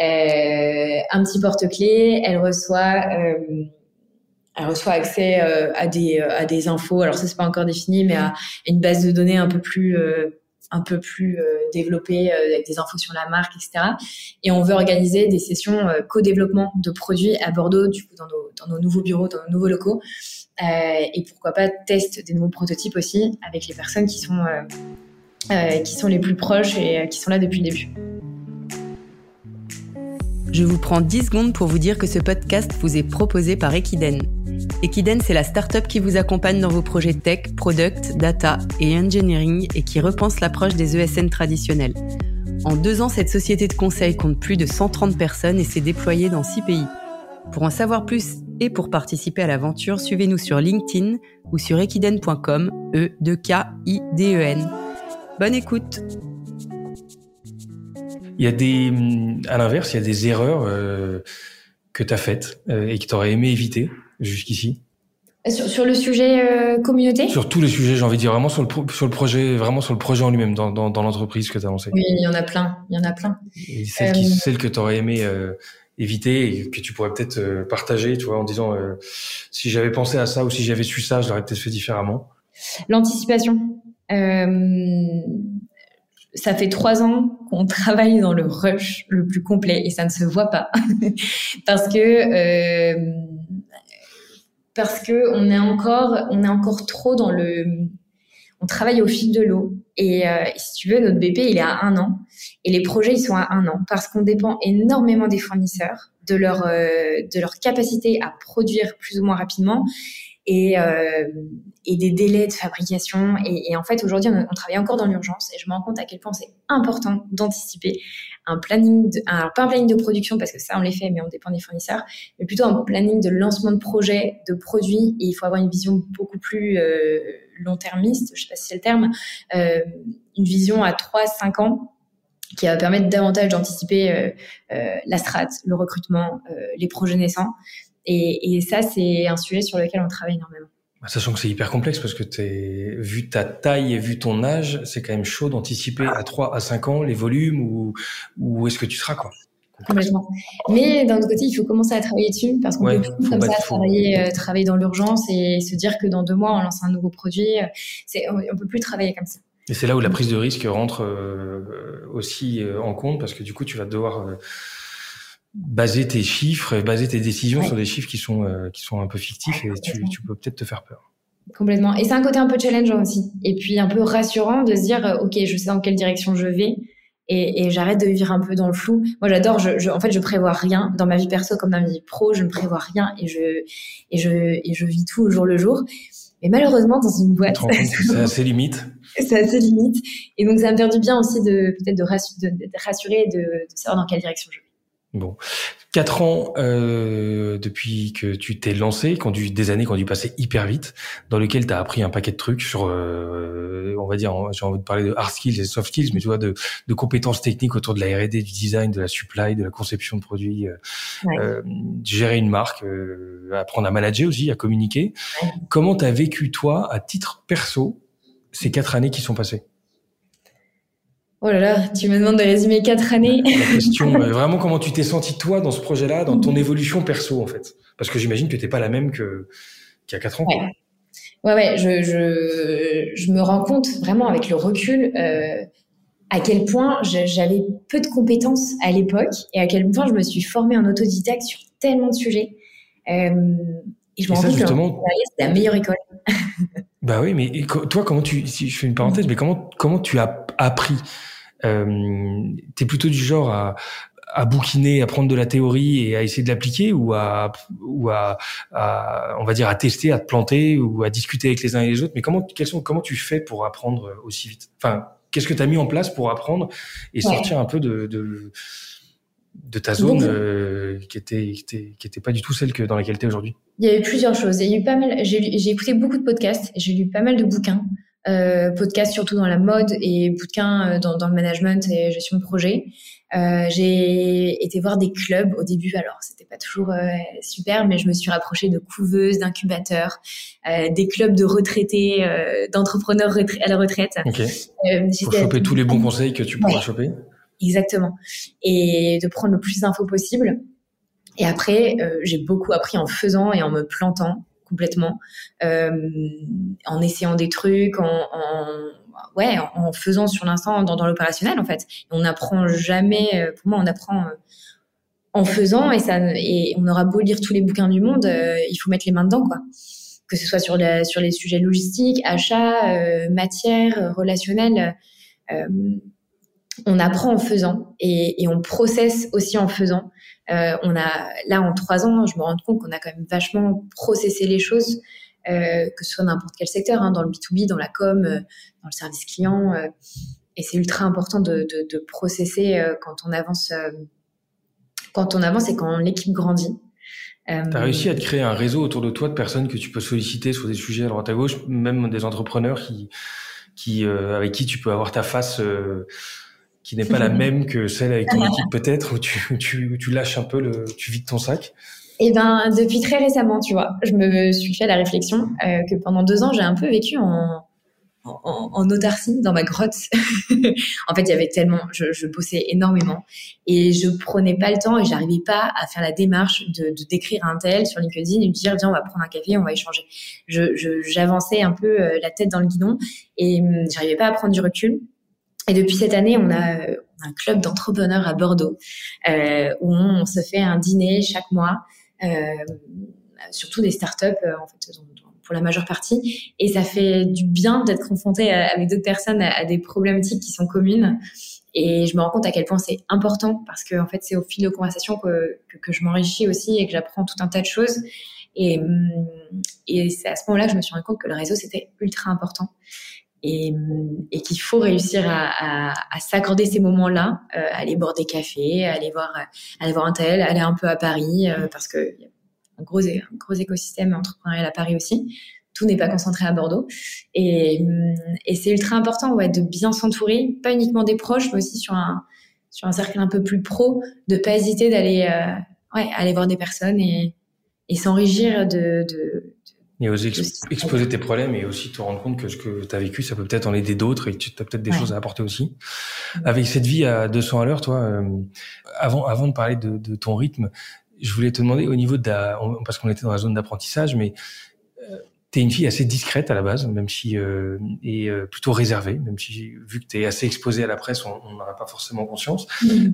Euh, un petit porte-clés, elle reçoit... Euh, Elle reçoit accès euh, à des euh, à des infos. Alors ça c'est pas encore défini, mais à une base de données un peu plus euh, un peu plus euh, développée euh, avec des infos sur la marque, et cetera. Et on veut organiser des sessions euh, co-développement de produits à Bordeaux, du coup dans nos dans nos nouveaux bureaux, dans nos nouveaux locaux. Euh, et pourquoi pas test des nouveaux prototypes aussi avec les personnes qui sont euh, euh, qui sont les plus proches et euh, qui sont là depuis le début. Je vous prends dix secondes pour vous dire que ce podcast vous est proposé par Equiden. Equiden, c'est la start-up qui vous accompagne dans vos projets tech, product, data et engineering et qui repense l'approche des E S N traditionnels. En deux ans, cette société de conseil compte plus de cent trente personnes et s'est déployée dans six pays. Pour en savoir plus et pour participer à l'aventure, suivez-nous sur LinkedIn ou sur equiden point com, E deux K I D E N. Bonne écoute! Il y a des, à l'inverse, il y a des erreurs euh, que tu as faites euh, et que tu aurais aimé éviter jusqu'ici. Sur, sur le sujet euh, communauté? Sur tous les sujets, j'ai envie de dire, vraiment sur le, pro, sur le projet, vraiment sur le projet en lui-même, dans, dans, dans l'entreprise que tu as lancée. Oui, il y en a plein, il y en a plein. Et celles, euh... qui, celles que tu aurais aimé euh, éviter et que tu pourrais peut-être euh, partager, tu vois, en disant euh, si j'avais pensé à ça ou si j'avais su ça, je l'aurais peut-être fait différemment. L'anticipation. Euh... Ça fait trois ans qu'on travaille dans le rush le plus complet et ça ne se voit pas parce que euh, parce que on est encore on est encore trop dans le on travaille au fil de l'eau et euh, si tu veux notre B P il est à un an et les projets ils sont à un an parce qu'on dépend énormément des fournisseurs, de leur euh, de leur capacité à produire plus ou moins rapidement. Et, euh, et des délais de fabrication. Et, et en fait, aujourd'hui, on, on travaille encore dans l'urgence et je me rends compte à quel point c'est important d'anticiper un planning, de, un, alors pas un planning de production parce que ça, on les fait, mais on dépend des fournisseurs, mais plutôt un planning de lancement de projet, de produits. Et il faut avoir une vision beaucoup plus euh, long-termiste, je sais pas si c'est le terme, euh, une vision à trois à cinq ans qui va permettre davantage d'anticiper euh, euh, la strat, le recrutement, euh, les projets naissants. Et, et ça, c'est un sujet sur lequel on travaille énormément. Sachant que c'est hyper complexe parce que t'es, vu ta taille et vu ton âge, c'est quand même chaud d'anticiper à trois à cinq ans les volumes ou où est-ce que tu seras, quoi. Complètement. Mais d'un autre côté, il faut commencer à travailler dessus parce qu'on ouais, peut plus comme ça faut... travailler, euh, travailler dans l'urgence et se dire que dans deux mois on lance un nouveau produit. C'est, on, on peut plus travailler comme ça. Et c'est là où la prise de risque rentre euh, aussi euh, en compte parce que du coup tu vas devoir euh, baser tes chiffres, baser tes décisions ouais. sur des chiffres qui sont euh, qui sont un peu fictifs et tu, tu peux peut-être te faire peur. Complètement. Et c'est un côté un peu challengeant aussi. Et puis un peu rassurant de se dire ok, je sais dans quelle direction je vais. Et, et j'arrête de vivre un peu dans le flou. Moi, j'adore. Je, je, en fait, je prévois rien dans ma vie perso comme dans ma vie pro. Je ne prévois rien et je et je et je vis tout au jour le jour. Mais malheureusement, dans une boîte, c'est assez limite. C'est assez limite. Et donc, ça me fait du bien aussi de peut-être de, rassurer, de, de rassurer et de, de savoir dans quelle direction je vais. Bon, quatre ans euh, depuis que tu t'es lancé, qui ont dû, des années qui ont dû passer hyper vite, dans lesquelles tu as appris un paquet de trucs sur, euh, on va dire, j'ai envie de parler de hard skills et soft skills, mais tu vois, de, de compétences techniques autour de la R et D, du design, de la supply, de la conception de produits, euh, ouais. euh, gérer une marque, euh, apprendre à manager aussi, à communiquer. Ouais. Comment tu as vécu, toi, à titre perso, ces quatre années qui sont passées? Oh là là, tu me demandes de résumer quatre années. La question, vraiment, comment tu t'es senti toi dans ce projet-là, dans ton évolution perso en fait? Parce que j'imagine que t'es pas la même que qu'il y a quatre ans. Ouais, ouais, ouais je, je, je me rends compte vraiment avec le recul euh, à quel point j'avais peu de compétences à l'époque et à quel point je me suis formée en autodidacte sur tellement de sujets. Euh, et je me rends compte justement... que c'est la meilleure école. Bah oui, mais toi, comment tu, si je fais une parenthèse, mais comment, comment tu as appris? Euh, t'es plutôt du genre à, à bouquiner, à prendre de la théorie et à essayer de l'appliquer, ou à, ou à, à, on va dire, à tester, à te planter, ou à discuter avec les uns et les autres. Mais comment, quels sont, comment tu fais pour apprendre aussi vite? Enfin, qu'est-ce que t'as mis en place pour apprendre et sortir ouais. un peu de, de, de ta zone euh, qui était, qui était, qui était pas du tout celle que dans laquelle t'es aujourd'hui? Il y a eu plusieurs choses. Il y a eu pas mal. J'ai, j'ai écouté beaucoup de podcasts. J'ai lu pas mal de bouquins. Euh, podcasts surtout dans la mode et bouquins dans, dans le management et gestion de projet. Euh, j'ai été voir des clubs au début. Alors, c'était pas toujours euh, super, mais je me suis rapprochée de couveuses, d'incubateurs, euh, des clubs de retraités, euh, d'entrepreneurs retrait- à la retraite. Ok. Euh, Pour choper tous les bons conseils que tu pourras ouais. choper. Exactement. Et de prendre le plus d'infos possible. Et après, euh, j'ai beaucoup appris en faisant et en me plantant complètement, euh, en essayant des trucs, en, en ouais, en faisant sur l'instant dans, dans l'opérationnel en fait. On n'apprend jamais. Pour moi, on apprend en faisant et ça. Et on aura beau lire tous les bouquins du monde, euh, il faut mettre les mains dedans quoi. Que ce soit sur la, sur les sujets logistiques, achats, euh, matières, relationnels. Euh, on apprend en faisant et, et on processe aussi en faisant. Euh, on a là en trois ans, je me rends compte qu'on a quand même vachement processé les choses, euh, que ce soit dans n'importe quel secteur, hein, dans le B deux B, dans la com, euh, dans le service client, euh, et c'est ultra important de, de, de processer euh, quand on avance, euh, quand on avance et quand l'équipe grandit. Euh, T'as réussi à te créer un réseau autour de toi de personnes que tu peux solliciter sur des sujets à droite à gauche, même des entrepreneurs qui, qui euh, avec qui tu peux avoir ta face. Euh, qui n'est pas la même que celle avec ton équipe peut-être, où tu, tu, tu lâches un peu, le, tu vides ton sac? Eh ben, depuis très récemment, tu vois, je me suis fait la réflexion euh, que pendant deux ans, j'ai un peu vécu en, en, en autarcie dans ma grotte. En fait, il y avait tellement, je, je bossais énormément et je prenais pas le temps et j'arrivais pas à faire la démarche de, de d'écrire un tel sur LinkedIn et de dire viens, on va prendre un café, on va échanger. Je, je, j'avançais un peu euh, la tête dans le guidon et euh, j'arrivais pas à prendre du recul. Et depuis cette année, on a un club d'entrepreneurs à Bordeaux euh, où on se fait un dîner chaque mois, euh, surtout des startups euh, en fait pour la majeure partie. Et ça fait du bien d'être confronté à, avec d'autres personnes à, à des problématiques qui sont communes. Et je me rends compte à quel point c'est important parce que en fait c'est au fil de conversations que, que que je m'enrichis aussi et que j'apprends tout un tas de choses. Et et c'est à ce moment-là que je me suis rendu compte que le réseau c'était ultra important. Et, et qu'il faut réussir à, à, à s'accorder ces moments-là, euh, aller boire des cafés, aller voir, aller voir un tel, aller un peu à Paris, euh, parce que y a un gros, un gros écosystème entrepreneurial à Paris aussi. Tout n'est pas concentré à Bordeaux. Et, et c'est ultra important, ouais, de bien s'entourer, pas uniquement des proches, mais aussi sur un, sur un cercle un peu plus pro, de pas hésiter d'aller, euh, ouais, aller voir des personnes et, et s'enrichir de, de, Et oser ex- exposer tes problèmes et aussi te rendre compte que ce que tu as vécu, ça peut peut-être en aider d'autres et que tu as peut-être des ouais. choses à apporter aussi. Ouais. Avec cette vie à deux cents à l'heure, toi, euh, avant, avant de parler de, de ton rythme, je voulais te demander au niveau de la, parce qu'on était dans la zone d'apprentissage, mais euh, t'es une fille assez discrète à la base, même si euh, et euh, plutôt réservée, même si vu que t'es assez exposée à la presse, on n'en a pas forcément conscience. Mmh.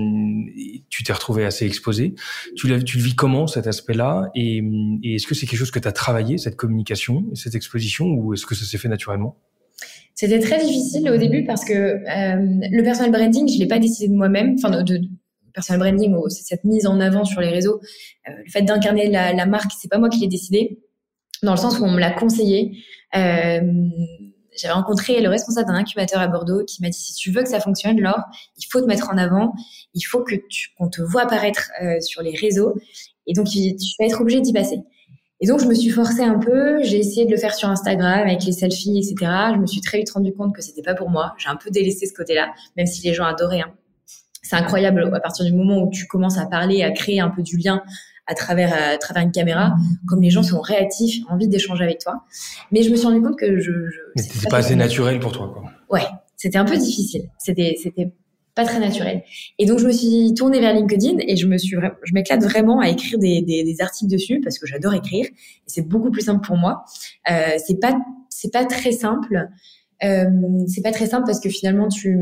Euh, tu t'es retrouvée assez exposée. Tu, tu le vis comment cet aspect-là, et, et est-ce que c'est quelque chose que t'as travaillé, cette communication, cette exposition, ou est-ce que ça s'est fait naturellement? C'était très difficile au début parce que euh, le personal branding, je l'ai pas décidé de moi-même. Enfin, de, de personal branding, c'est cette mise en avant sur les réseaux. Euh, le fait d'incarner la, la marque, c'est pas moi qui l'ai décidé. Dans le sens où on me l'a conseillé. Euh, j'avais rencontré le responsable d'un incubateur à Bordeaux qui m'a dit, si tu veux que ça fonctionne, Laure, il faut te mettre en avant, il faut que tu, qu'on te voit apparaître euh, sur les réseaux, et donc tu, tu vas être obligé d'y passer. Et donc je me suis forcée un peu, j'ai essayé de le faire sur Instagram avec les selfies, et cetera. Je me suis très vite rendu compte que c'était pas pour moi. J'ai un peu délaissé ce côté-là, même si les gens adoraient. Hein. C'est incroyable à partir du moment où tu commences à parler, à créer un peu du lien à travers à travers une caméra, comme les gens sont réactifs, ont envie d'échanger avec toi. Mais je me suis rendu compte que je, je mais c'était pas, pas assez naturel pour toi, quoi. Ouais, c'était un peu difficile. C'était c'était pas très naturel. Et donc je me suis tournée vers LinkedIn et je me suis je m'éclate vraiment à écrire des des, des articles dessus parce que j'adore écrire et c'est beaucoup plus simple pour moi. Euh, c'est pas c'est pas très simple. Euh, c'est pas très simple parce que finalement tu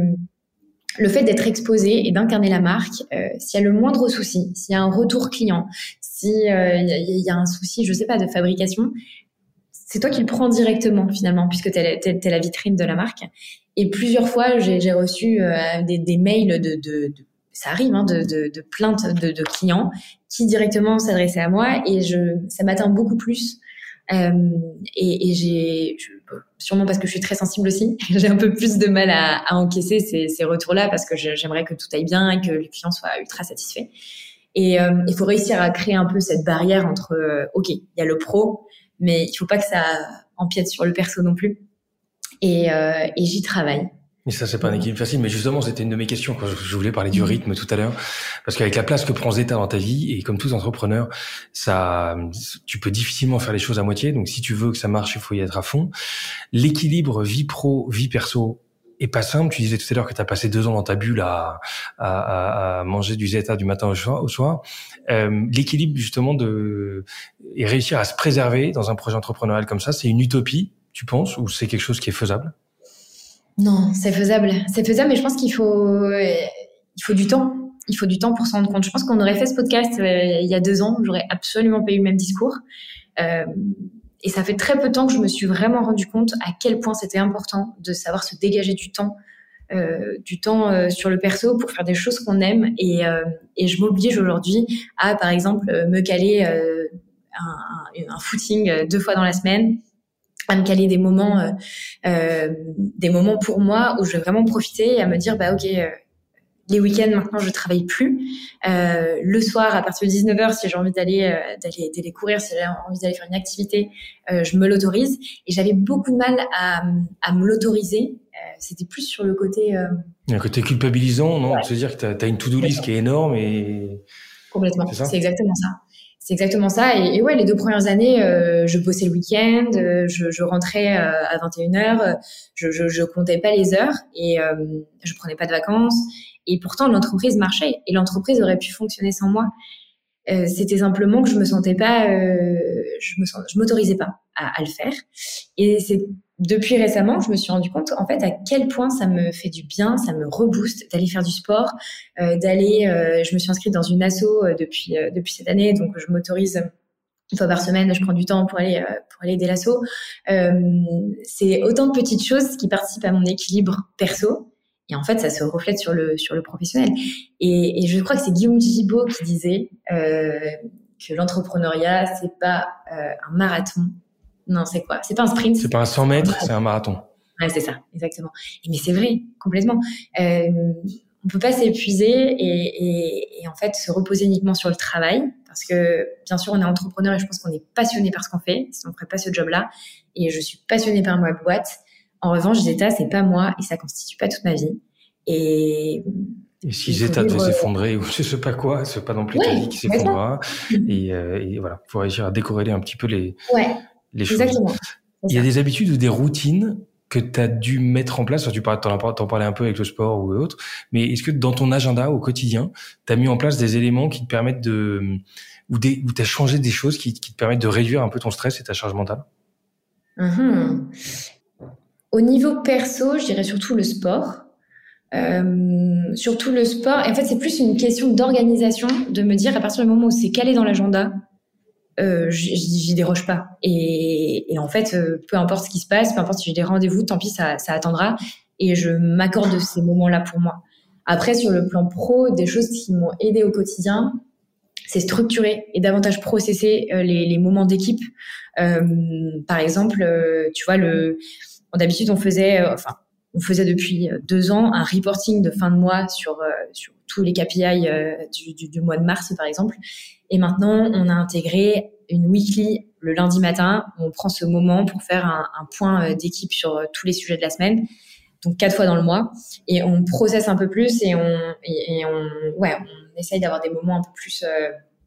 le fait d'être exposé et d'incarner la marque, euh, s'il y a le moindre souci, s'il y a un retour client, s'il euh, y, y a un souci, je sais pas, de fabrication, c'est toi qui le prends directement finalement, puisque t'es, t'es, t'es la vitrine de la marque. Et plusieurs fois, j'ai, j'ai reçu euh, des, des mails de, de, de ça arrive, hein, de, de, de plaintes de, de clients qui directement s'adressaient à moi, et je, ça m'atteint beaucoup plus. Euh, et, et j'ai, je, sûrement parce que je suis très sensible aussi, j'ai un peu plus de mal à, à encaisser ces, ces retours-là parce que je, j'aimerais que tout aille bien et que le client soit ultra satisfait. Et euh, il faut réussir à créer un peu cette barrière entre, euh, ok, il y a le pro, mais il faut pas que ça empiète sur le perso non plus. Et, euh, et j'y travaille. Et ça, c'est pas un équilibre facile, mais justement, c'était une de mes questions quand je voulais parler du rythme tout à l'heure. Parce qu'avec la place que prend Zeta dans ta vie, et comme tous entrepreneurs, ça, tu peux difficilement faire les choses à moitié. Donc, si tu veux que ça marche, il faut y être à fond. L'équilibre vie pro, vie perso est pas simple. Tu disais tout à l'heure que tu as passé deux ans dans ta bulle à, à, à, à manger du Zeta du matin au soir. Au soir. Euh, l'équilibre, justement, de, et réussir à se préserver dans un projet entrepreneurial comme ça, c'est une utopie, tu penses, ou c'est quelque chose qui est faisable? Non, c'est faisable. C'est faisable, mais je pense qu'il faut, il faut du temps. Il faut du temps pour s'en rendre compte. Je pense qu'on aurait fait ce podcast euh, il y a deux ans, j'aurais absolument pas eu le même discours. Euh, et ça fait très peu de temps que je me suis vraiment rendu compte à quel point c'était important de savoir se dégager du temps, euh, du temps euh, sur le perso pour faire des choses qu'on aime. Et, euh, et je m'oblige aujourd'hui à, par exemple, me caler euh, un, un, un footing deux fois dans la semaine, à me caler des moments, euh, euh, des moments pour moi où je vais vraiment profiter et à me dire, bah ok, euh, les week-ends maintenant je travaille plus. Euh, le soir à partir de dix-neuf heures, si j'ai envie d'aller euh, d'aller d'aller courir, si j'ai envie d'aller faire une activité, euh, je me l'autorise. Et j'avais beaucoup de mal à à me l'autoriser. Euh, c'était plus sur le côté. Euh... Un côté culpabilisant, non? Ouais. C'est-à-dire que t'as, t'as une to-do list qui est énorme et. Complètement. C'est, c'est exactement ça. C'est exactement ça. Et, et ouais, les deux premières années, euh, je bossais le week-end, euh, je, je rentrais euh, à vingt et une heures, je, je, je comptais pas les heures et euh, je prenais pas de vacances. Et pourtant, l'entreprise marchait et l'entreprise aurait pu fonctionner sans moi. Euh, c'était simplement que je me sentais pas, euh, je me sens, je m'autorisais pas à, à le faire. Et c'est depuis récemment, je me suis rendu compte en fait à quel point ça me fait du bien, ça me rebooste d'aller faire du sport, euh, d'aller. Euh, je me suis inscrite dans une asso euh, depuis euh, depuis cette année, donc je m'autorise une fois par semaine, je prends du temps pour aller euh, pour aller aider l'asso. Euh, c'est autant de petites choses qui participent à mon équilibre perso. Et en fait, ça se reflète sur le sur le professionnel. Et, et je crois que c'est Guillaume Gibault qui disait euh, que l'entrepreneuriat, c'est pas euh, un marathon. Non, c'est quoi? C'est pas un sprint. C'est pas un cent mètres, c'est un marathon. Ouais, c'est ça, exactement. Et mais c'est vrai, complètement. Euh, on peut pas s'épuiser et, et, et en fait se reposer uniquement sur le travail, parce que bien sûr, on est entrepreneur et je pense qu'on est passionné par ce qu'on fait. Sinon, on ferait pas ce job-là. Et je suis passionnée par ma boîte. En revanche, Zeta, c'est pas moi et ça constitue pas toute ma vie. Et, et si Zeta devait s'effondrer ou je sais pas quoi, c'est pas non plus ouais, ta vie qui s'effondrera. Et, euh, et voilà, faut réussir à décorréler un petit peu les, ouais. les choses. Exactement. Il y a des habitudes ou des routines que tu as dû mettre en place, tu parlais, t'en, t'en parlais un peu avec le sport ou autre, mais est-ce que dans ton agenda au quotidien, tu as mis en place des éléments qui te permettent de, ou des, ou tu as changé des choses qui, qui te permettent de réduire un peu ton stress et ta charge mentale? Mmh. Au niveau perso, je dirais surtout le sport. Euh, surtout le sport. Et en fait, c'est plus une question d'organisation, de me dire à partir du moment où c'est calé dans l'agenda, Euh, j'y, j'y déroge pas. Et, et en fait, euh, peu importe ce qui se passe, peu importe si j'ai des rendez-vous, tant pis, ça, ça attendra. Et je m'accorde ces moments-là pour moi. Après, sur le plan pro, des choses qui m'ont aidé au quotidien, c'est structurer et davantage processer euh, les, les moments d'équipe. Euh, par exemple, euh, tu vois, le, bon, d'habitude, on faisait, euh, enfin, on faisait depuis deux ans un reporting de fin de mois sur, euh, sur tous les K P I euh, du, du, du mois de mars, par exemple. Et maintenant, on a intégré une weekly le lundi matin. Où on prend ce moment pour faire un, un point d'équipe sur euh, tous les sujets de la semaine. Donc, quatre fois dans le mois. Et on processe un peu plus et on, et, et on, ouais, on essaye d'avoir des moments un peu plus, euh,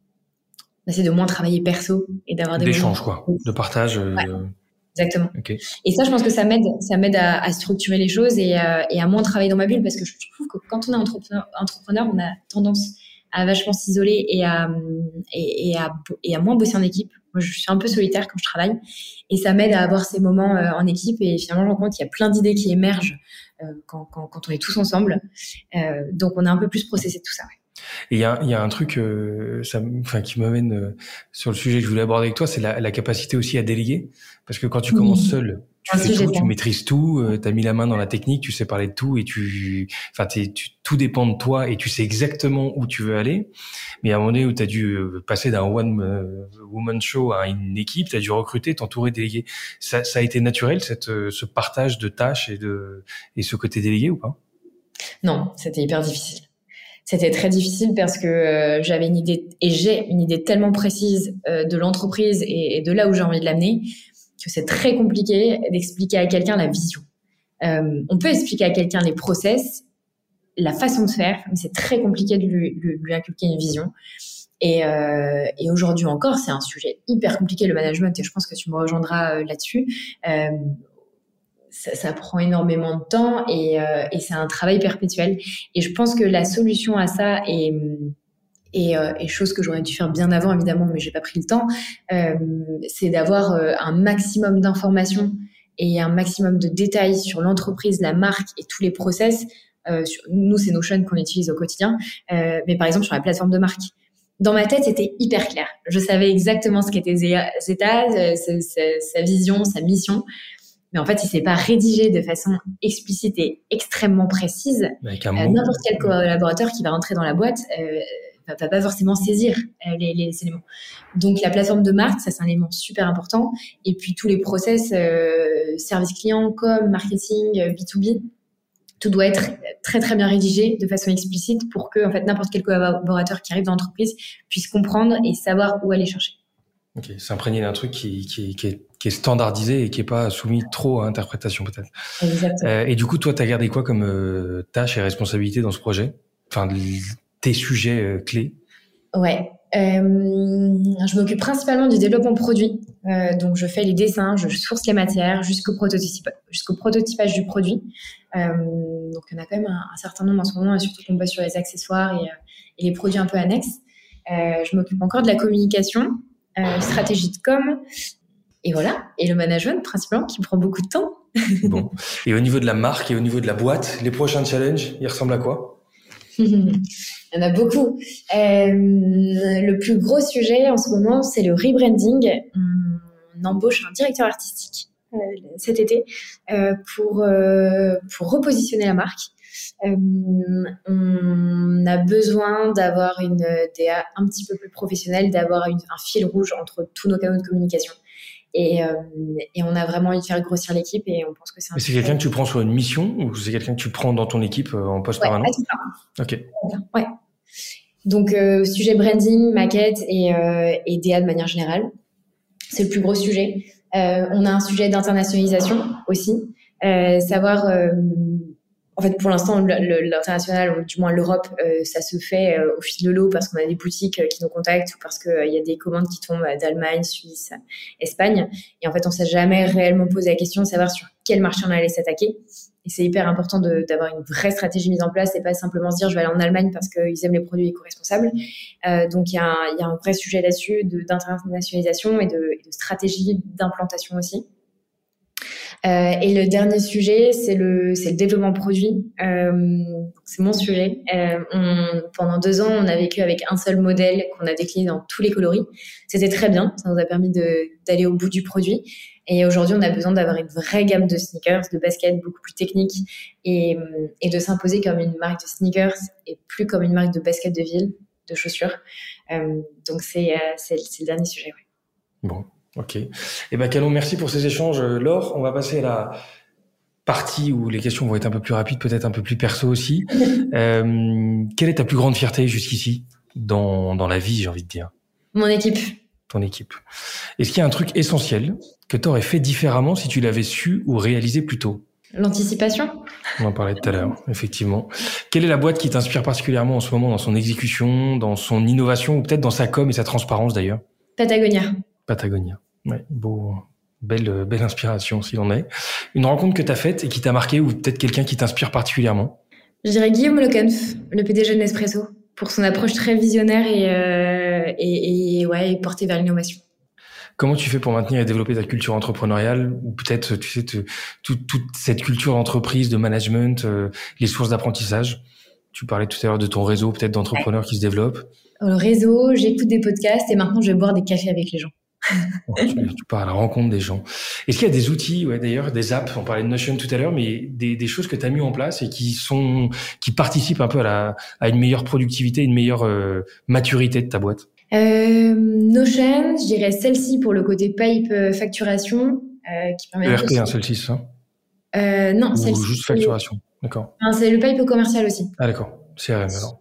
on essaie de moins travailler perso et d'avoir des d'échange, moments... quoi, de partage. Euh... Ouais. Exactement. Okay. Et ça, je pense que ça m'aide, ça m'aide à, à structurer les choses et à, et à moins travailler dans ma bulle, parce que je trouve que quand on est entrepreneur, entrepreneur on a tendance à vachement s'isoler et à, et, et à, et à moins bosser en équipe. Moi, je suis un peu solitaire quand je travaille et ça m'aide à avoir ces moments euh, en équipe, et finalement, je me rends compte qu'il y a plein d'idées qui émergent euh, quand, quand, quand on est tous ensemble. Euh, donc, on a un peu plus processé tout ça. Ouais. Et il y a, il y a un truc, euh, ça, enfin, qui m'amène euh, sur le sujet que je voulais aborder avec toi, c'est la, la capacité aussi à déléguer. Parce que quand tu commences mmh. seul, tu fais tout, tu maîtrises tout, euh, t'as mis la main dans la technique, tu sais parler de tout et tu, enfin, t'es, tu, tout dépend de toi et tu sais exactement où tu veux aller. Mais à un moment donné où t'as dû passer d'un one euh, woman show à une équipe, t'as dû recruter, t'entourer, déléguer. Ça, ça a été naturel, cette, ce partage de tâches et de, et ce côté délégué ou pas? Non, c'était hyper difficile. C'était très difficile parce que euh, j'avais une idée, et j'ai une idée tellement précise euh, de l'entreprise et, et de là où j'ai envie de l'amener, que c'est très compliqué d'expliquer à quelqu'un la vision. Euh, on peut expliquer à quelqu'un les process, la façon de faire, mais c'est très compliqué de lui, lui, lui inculquer une vision. Et, euh, et aujourd'hui encore, c'est un sujet hyper compliqué, le management, et je pense que tu me rejoindras euh, là-dessus. Euh, Ça, ça prend énormément de temps et, euh, et c'est un travail perpétuel. Et je pense que la solution à ça est, est, euh, est chose que j'aurais dû faire bien avant, évidemment, mais j'ai pas pris le temps, euh, c'est d'avoir euh, un maximum d'informations et un maximum de détails sur l'entreprise, la marque et tous les process. Euh, sur, nous, c'est Notion qu'on utilise au quotidien, euh, mais par exemple sur la plateforme de marque. Dans ma tête, c'était hyper clair. Je savais exactement ce qu'était Zeta, sa, sa, sa vision, sa mission. Mais en fait, si c'est pas rédigé de façon explicite et extrêmement précise, euh, n'importe quel collaborateur qui va rentrer dans la boîte euh, va, va pas forcément saisir euh, les, les éléments. Donc, la plateforme de marque, ça, c'est un élément super important. Et puis, tous les process, euh, service client, com, marketing, B deux B, tout doit être très, très bien rédigé de façon explicite pour que, en fait, n'importe quel collaborateur qui arrive dans l'entreprise puisse comprendre et savoir où aller chercher. Ok, s'imprégner d'un truc qui, qui, qui, est, qui est standardisé et qui est pas soumis trop à interprétation peut-être. Exactement. Euh, et du coup, toi, t'as gardé quoi comme euh, tâches et responsabilités dans ce projet? Enfin, tes sujets euh, clés? Ouais, euh, je m'occupe principalement du développement produit. Euh, donc, je fais les dessins, je source les matières jusqu'au prototype, jusqu'au prototypage du produit. Euh, donc, il y en a quand même un, un certain nombre en ce moment, et surtout qu'on bosse sur les accessoires et, et les produits un peu annexes. Euh, je m'occupe encore de la communication. Euh, stratégie de com, et voilà, et le management principalement qui prend beaucoup de temps. Bon. Et au niveau de la marque et au niveau de la boîte, les prochains challenges, ils ressemblent à quoi? Il y en a beaucoup. Euh, le plus gros sujet en ce moment, c'est le rebranding. On embauche un directeur artistique euh, cet été euh, pour, euh, pour repositionner la marque. Euh, on a besoin d'avoir une D A un petit peu plus professionnelle, d'avoir une, un fil rouge entre tous nos canaux de communication. Et, euh, et on a vraiment envie de faire grossir l'équipe et on pense que c'est un... Mais c'est quelqu'un que tu prends sur une mission ou c'est quelqu'un que tu prends dans ton équipe en poste ouais, permanent? Ok. Ouais. Donc, euh, sujet branding, maquette et, euh, et D A de manière générale. C'est le plus gros sujet. Euh, on a un sujet d'internationalisation aussi. Euh, savoir... Euh, En fait, pour l'instant, le, le, l'international, ou du moins l'Europe, euh, ça se fait euh, au fil de l'eau parce qu'on a des boutiques euh, qui nous contactent ou parce qu'il euh, y a des commandes qui tombent d'Allemagne, Suisse, Espagne. Et en fait, on s'est jamais réellement posé la question de savoir sur quel marché on allait s'attaquer. Et c'est hyper important de, d'avoir une vraie stratégie mise en place et pas simplement se dire je vais aller en Allemagne parce qu'ils aiment les produits éco-responsables. Euh, donc, il y a un, il y a un vrai sujet là-dessus de, d'internationalisation et de, et de stratégie d'implantation aussi. Euh, et le dernier sujet, c'est le, c'est le développement produit. Euh, c'est mon sujet. Euh, on, pendant deux ans, on a vécu avec un seul modèle qu'on a décliné dans tous les coloris. C'était très bien. Ça nous a permis de, d'aller au bout du produit. Et aujourd'hui, on a besoin d'avoir une vraie gamme de sneakers, de baskets beaucoup plus techniques et, et de s'imposer comme une marque de sneakers et plus comme une marque de baskets de ville, de chaussures. Euh, donc, c'est, c'est, c'est le dernier sujet. Ouais. Bon. Ok. Eh ben, Calon, merci pour ces échanges. Laure, on va passer à la partie où les questions vont être un peu plus rapides, peut-être un peu plus perso aussi. euh, quelle est ta plus grande fierté jusqu'ici dans, dans la vie, j'ai envie de dire? Mon équipe. Ton équipe. Est-ce qu'il y a un truc essentiel que tu aurais fait différemment si tu l'avais su ou réalisé plus tôt? L'anticipation. On en parlait tout à l'heure, effectivement. Quelle est la boîte qui t'inspire particulièrement en ce moment dans son exécution, dans son innovation ou peut-être dans sa com et sa transparence d'ailleurs? Patagonia. Patagonia. Ouais, beau, belle, belle inspiration s'il en est. Une rencontre que tu as faite et qui t'a marqué ou peut-être quelqu'un qui t'inspire particulièrement? Je dirais Guillaume Leconf, le P D G de Nespresso, pour son approche très visionnaire et, euh, et, et, ouais, et portée vers l'innovation. Comment tu fais pour maintenir et développer ta culture entrepreneuriale ou peut-être, tu sais, te, toute, toute cette culture d'entreprise, de management, euh, les sources d'apprentissage? Tu parlais tout à l'heure de ton réseau peut-être d'entrepreneurs ouais. qui se développent. Le réseau, j'écoute des podcasts et maintenant je vais boire des cafés avec les gens. tu, tu pars à la rencontre des gens. Est-ce qu'il y a des outils, ouais, d'ailleurs, des apps, on parlait de Notion tout à l'heure, mais des, des choses que tu as mis en place et qui sont, qui participent un peu à la, à une meilleure productivité, une meilleure euh, maturité de ta boîte? Euh, Notion, je dirais celle-ci pour le côté pipe euh, facturation, euh, qui permet. E R P, hein, celle-ci, ça? Euh, non, Ou celle-ci. juste facturation, d'accord. Enfin, c'est le pipe commercial aussi. Ah d'accord, C R M alors.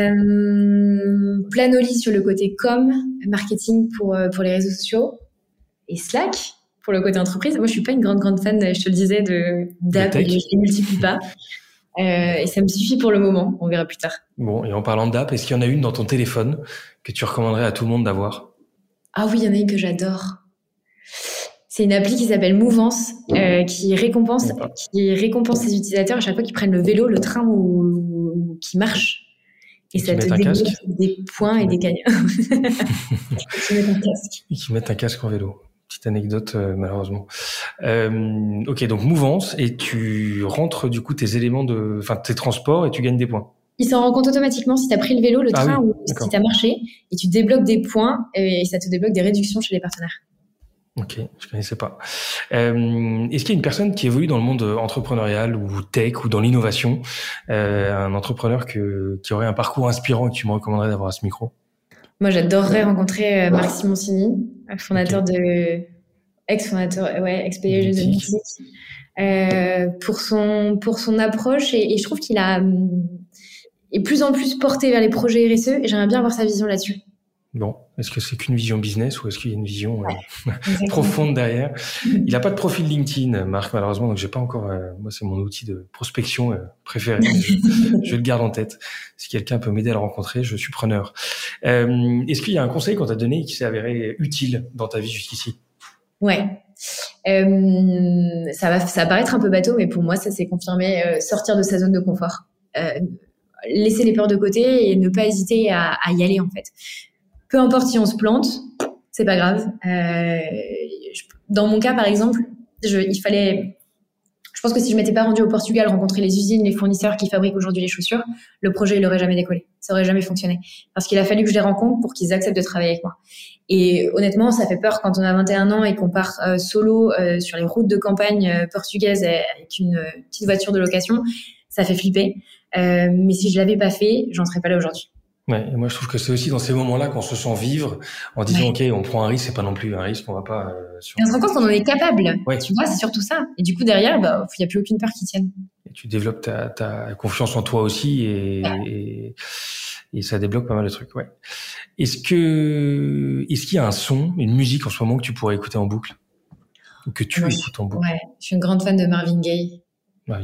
Euh, Planoly sur le côté com, marketing pour euh, pour les réseaux sociaux et Slack pour le côté entreprise. Moi, je suis pas une grande grande fan, je te le disais, de d'app, je les multiplie pas. Euh, et ça me suffit pour le moment. On verra plus tard. Bon, et en parlant d'app, est-ce qu'il y en a une dans ton téléphone que tu recommanderais à tout le monde d'avoir? Ah oui, il y en a une que j'adore. C'est une appli qui s'appelle Mouvance, euh, qui récompense qui récompense ses utilisateurs à chaque fois qu'ils prennent le vélo, le train ou, ou qui marchent. Et, et ça te débloque des points et des gagnants. Qui mettent un casque. Et qui mettent un casque en vélo. Petite anecdote, euh, malheureusement. Euh, ok, donc mouvance, et tu rentres du coup tes éléments de, enfin tes transports et tu gagnes des points. Il s'en rend compte automatiquement si tu as pris le vélo, le ah train oui, ou si tu as marché, et tu débloques des points et ça te débloque des réductions chez les partenaires. Ok, je connaissais pas. Euh, est-ce qu'il y a une personne qui évolue dans le monde entrepreneurial ou tech ou dans l'innovation, euh, un entrepreneur que, qui aurait un parcours inspirant et que tu me recommanderais d'avoir à ce micro? Moi, j'adorerais rencontrer Marc Simoncini, fondateur okay. de ex-fondateur, ouais, ex-P D G de Mythique, euh, pour son pour son approche et, et je trouve qu'il a est plus en plus porté vers les projets R S E et j'aimerais bien avoir sa vision là-dessus. Bon, est-ce que c'est qu'une vision business ou est-ce qu'il y a une vision ouais, euh, profonde derrière? Il n'a pas de profil LinkedIn, Marc, malheureusement, donc j'ai pas encore. Euh, moi, c'est mon outil de prospection euh, préféré. je, je le garde en tête. Si quelqu'un peut m'aider à le rencontrer, je suis preneur. Euh, est-ce qu'il y a un conseil qu'on t'a donné qui s'est avéré utile dans ta vie jusqu'ici? Ouais. Euh, ça va, ça va paraître un peu bateau, mais pour moi, ça s'est confirmé. Euh, sortir de sa zone de confort, euh, laisser les peurs de côté et ne pas hésiter à, à y aller en fait. Peu importe si on se plante, c'est pas grave. Euh, je, dans mon cas, par exemple, je, il fallait. Je pense que si je m'étais pas rendue au Portugal, rencontrer les usines, les fournisseurs qui fabriquent aujourd'hui les chaussures, le projet il aurait jamais décollé, ça aurait jamais fonctionné. Parce qu'il a fallu que je les rencontre pour qu'ils acceptent de travailler avec moi. Et honnêtement, ça fait peur quand on a vingt et un ans et qu'on part euh, solo euh, sur les routes de campagne euh, portugaises avec une euh, petite voiture de location, ça fait flipper. Euh, mais si je l'avais pas fait, j'en serais pas là aujourd'hui. Ouais, et moi je trouve que c'est aussi dans ces moments-là qu'on se sent vivre en disant ouais. ok, on prend un risque, c'est pas non plus un risque, on va pas. Euh, sur... Et on se rend compte qu'on en est capable. Ouais. Tu vois, c'est surtout ça. Et du coup derrière, bah, il y a plus aucune peur qui tienne. Et tu développes ta, ta confiance en toi aussi et, ouais. et et ça débloque pas mal de trucs. Ouais. Est-ce que est-ce qu'il y a un son, une musique en ce moment que tu pourrais écouter en boucle ou que tu moi, écoutes en boucle? Ouais, je suis une grande fan de Marvin Gaye. Marvin Gaye.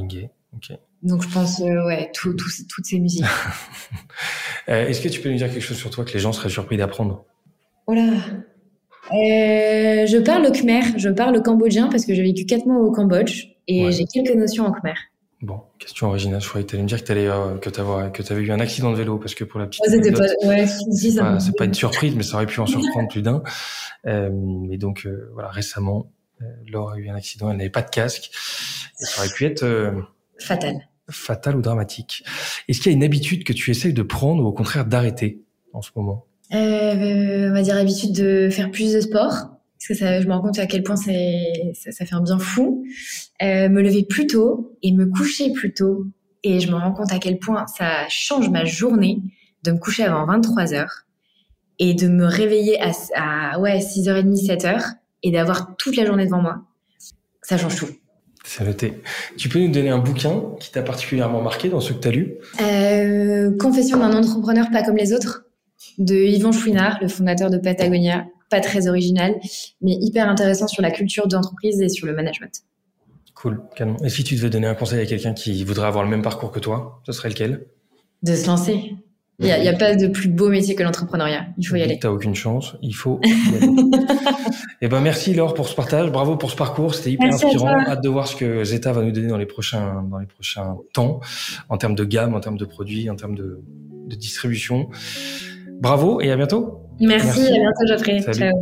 Ok. Donc je pense, euh, ouais, tout, tout, toutes ces musiques. euh, est-ce que tu peux nous dire quelque chose sur toi que les gens seraient surpris d'apprendre? Oh là. Euh, je parle le khmer, je parle le cambodgien parce que j'ai vécu quatre mois au Cambodge et ouais. j'ai quelques notions en khmer. Bon, question originale. Je croyais que tu allais me dire que tu euh, que tu avais eu un accident de vélo parce que pour la petite. Ouais, c'était pas, ouais, si, c'est, ça pas, c'est pas une surprise, mais ça aurait pu en surprendre plus d'un. Euh, et donc euh, voilà, récemment, euh, Laure a eu un accident. Elle n'avait pas de casque et ça aurait pu être euh, fatal. Fatal ou dramatique. Est-ce qu'il y a une habitude que tu essayes de prendre ou au contraire d'arrêter en ce moment? Euh, on va dire habitude de faire plus de sport, parce que ça, je me rends compte à quel point c'est, ça, ça fait un bien fou. Euh, me lever plus tôt et me coucher plus tôt, et je me rends compte à quel point ça change ma journée de me coucher avant vingt-trois heures et de me réveiller à, à ouais, six heures trente, sept heures et d'avoir toute la journée devant moi. Ça change tout. C'est noté. Tu peux nous donner un bouquin qui t'a particulièrement marqué dans ceux que tu as lus? euh, Confession d'un entrepreneur pas comme les autres, de Yvan Chouinard, le fondateur de Patagonia. Pas très original, mais hyper intéressant sur la culture d'entreprise et sur le management. Cool, canon. Et si tu devais donner un conseil à quelqu'un qui voudrait avoir le même parcours que toi, ce serait lequel? De se lancer. Il n'y a, y a pas de plus beau métier que l'entrepreneuriat. Il faut y aller. T'as aucune chance. Il faut y aller. Eh ben, merci Laure pour ce partage. Bravo pour ce parcours. C'était hyper merci inspirant. Hâte de voir ce que Zeta va nous donner dans les prochains, dans les prochains temps, en termes de gamme, en termes de produits, en termes de, de distribution. Bravo et à bientôt. Merci, merci. À bientôt Geoffrey. Salut. Ciao.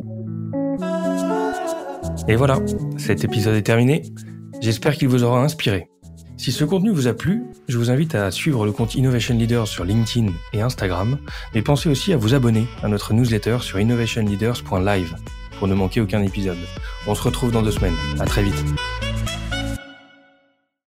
Et voilà, cet épisode est terminé. J'espère qu'il vous aura inspiré. Si ce contenu vous a plu, je vous invite à suivre le compte Innovation Leaders sur LinkedIn et Instagram, mais pensez aussi à vous abonner à notre newsletter sur innovation leaders point live pour ne manquer aucun épisode. On se retrouve dans deux semaines. À très vite.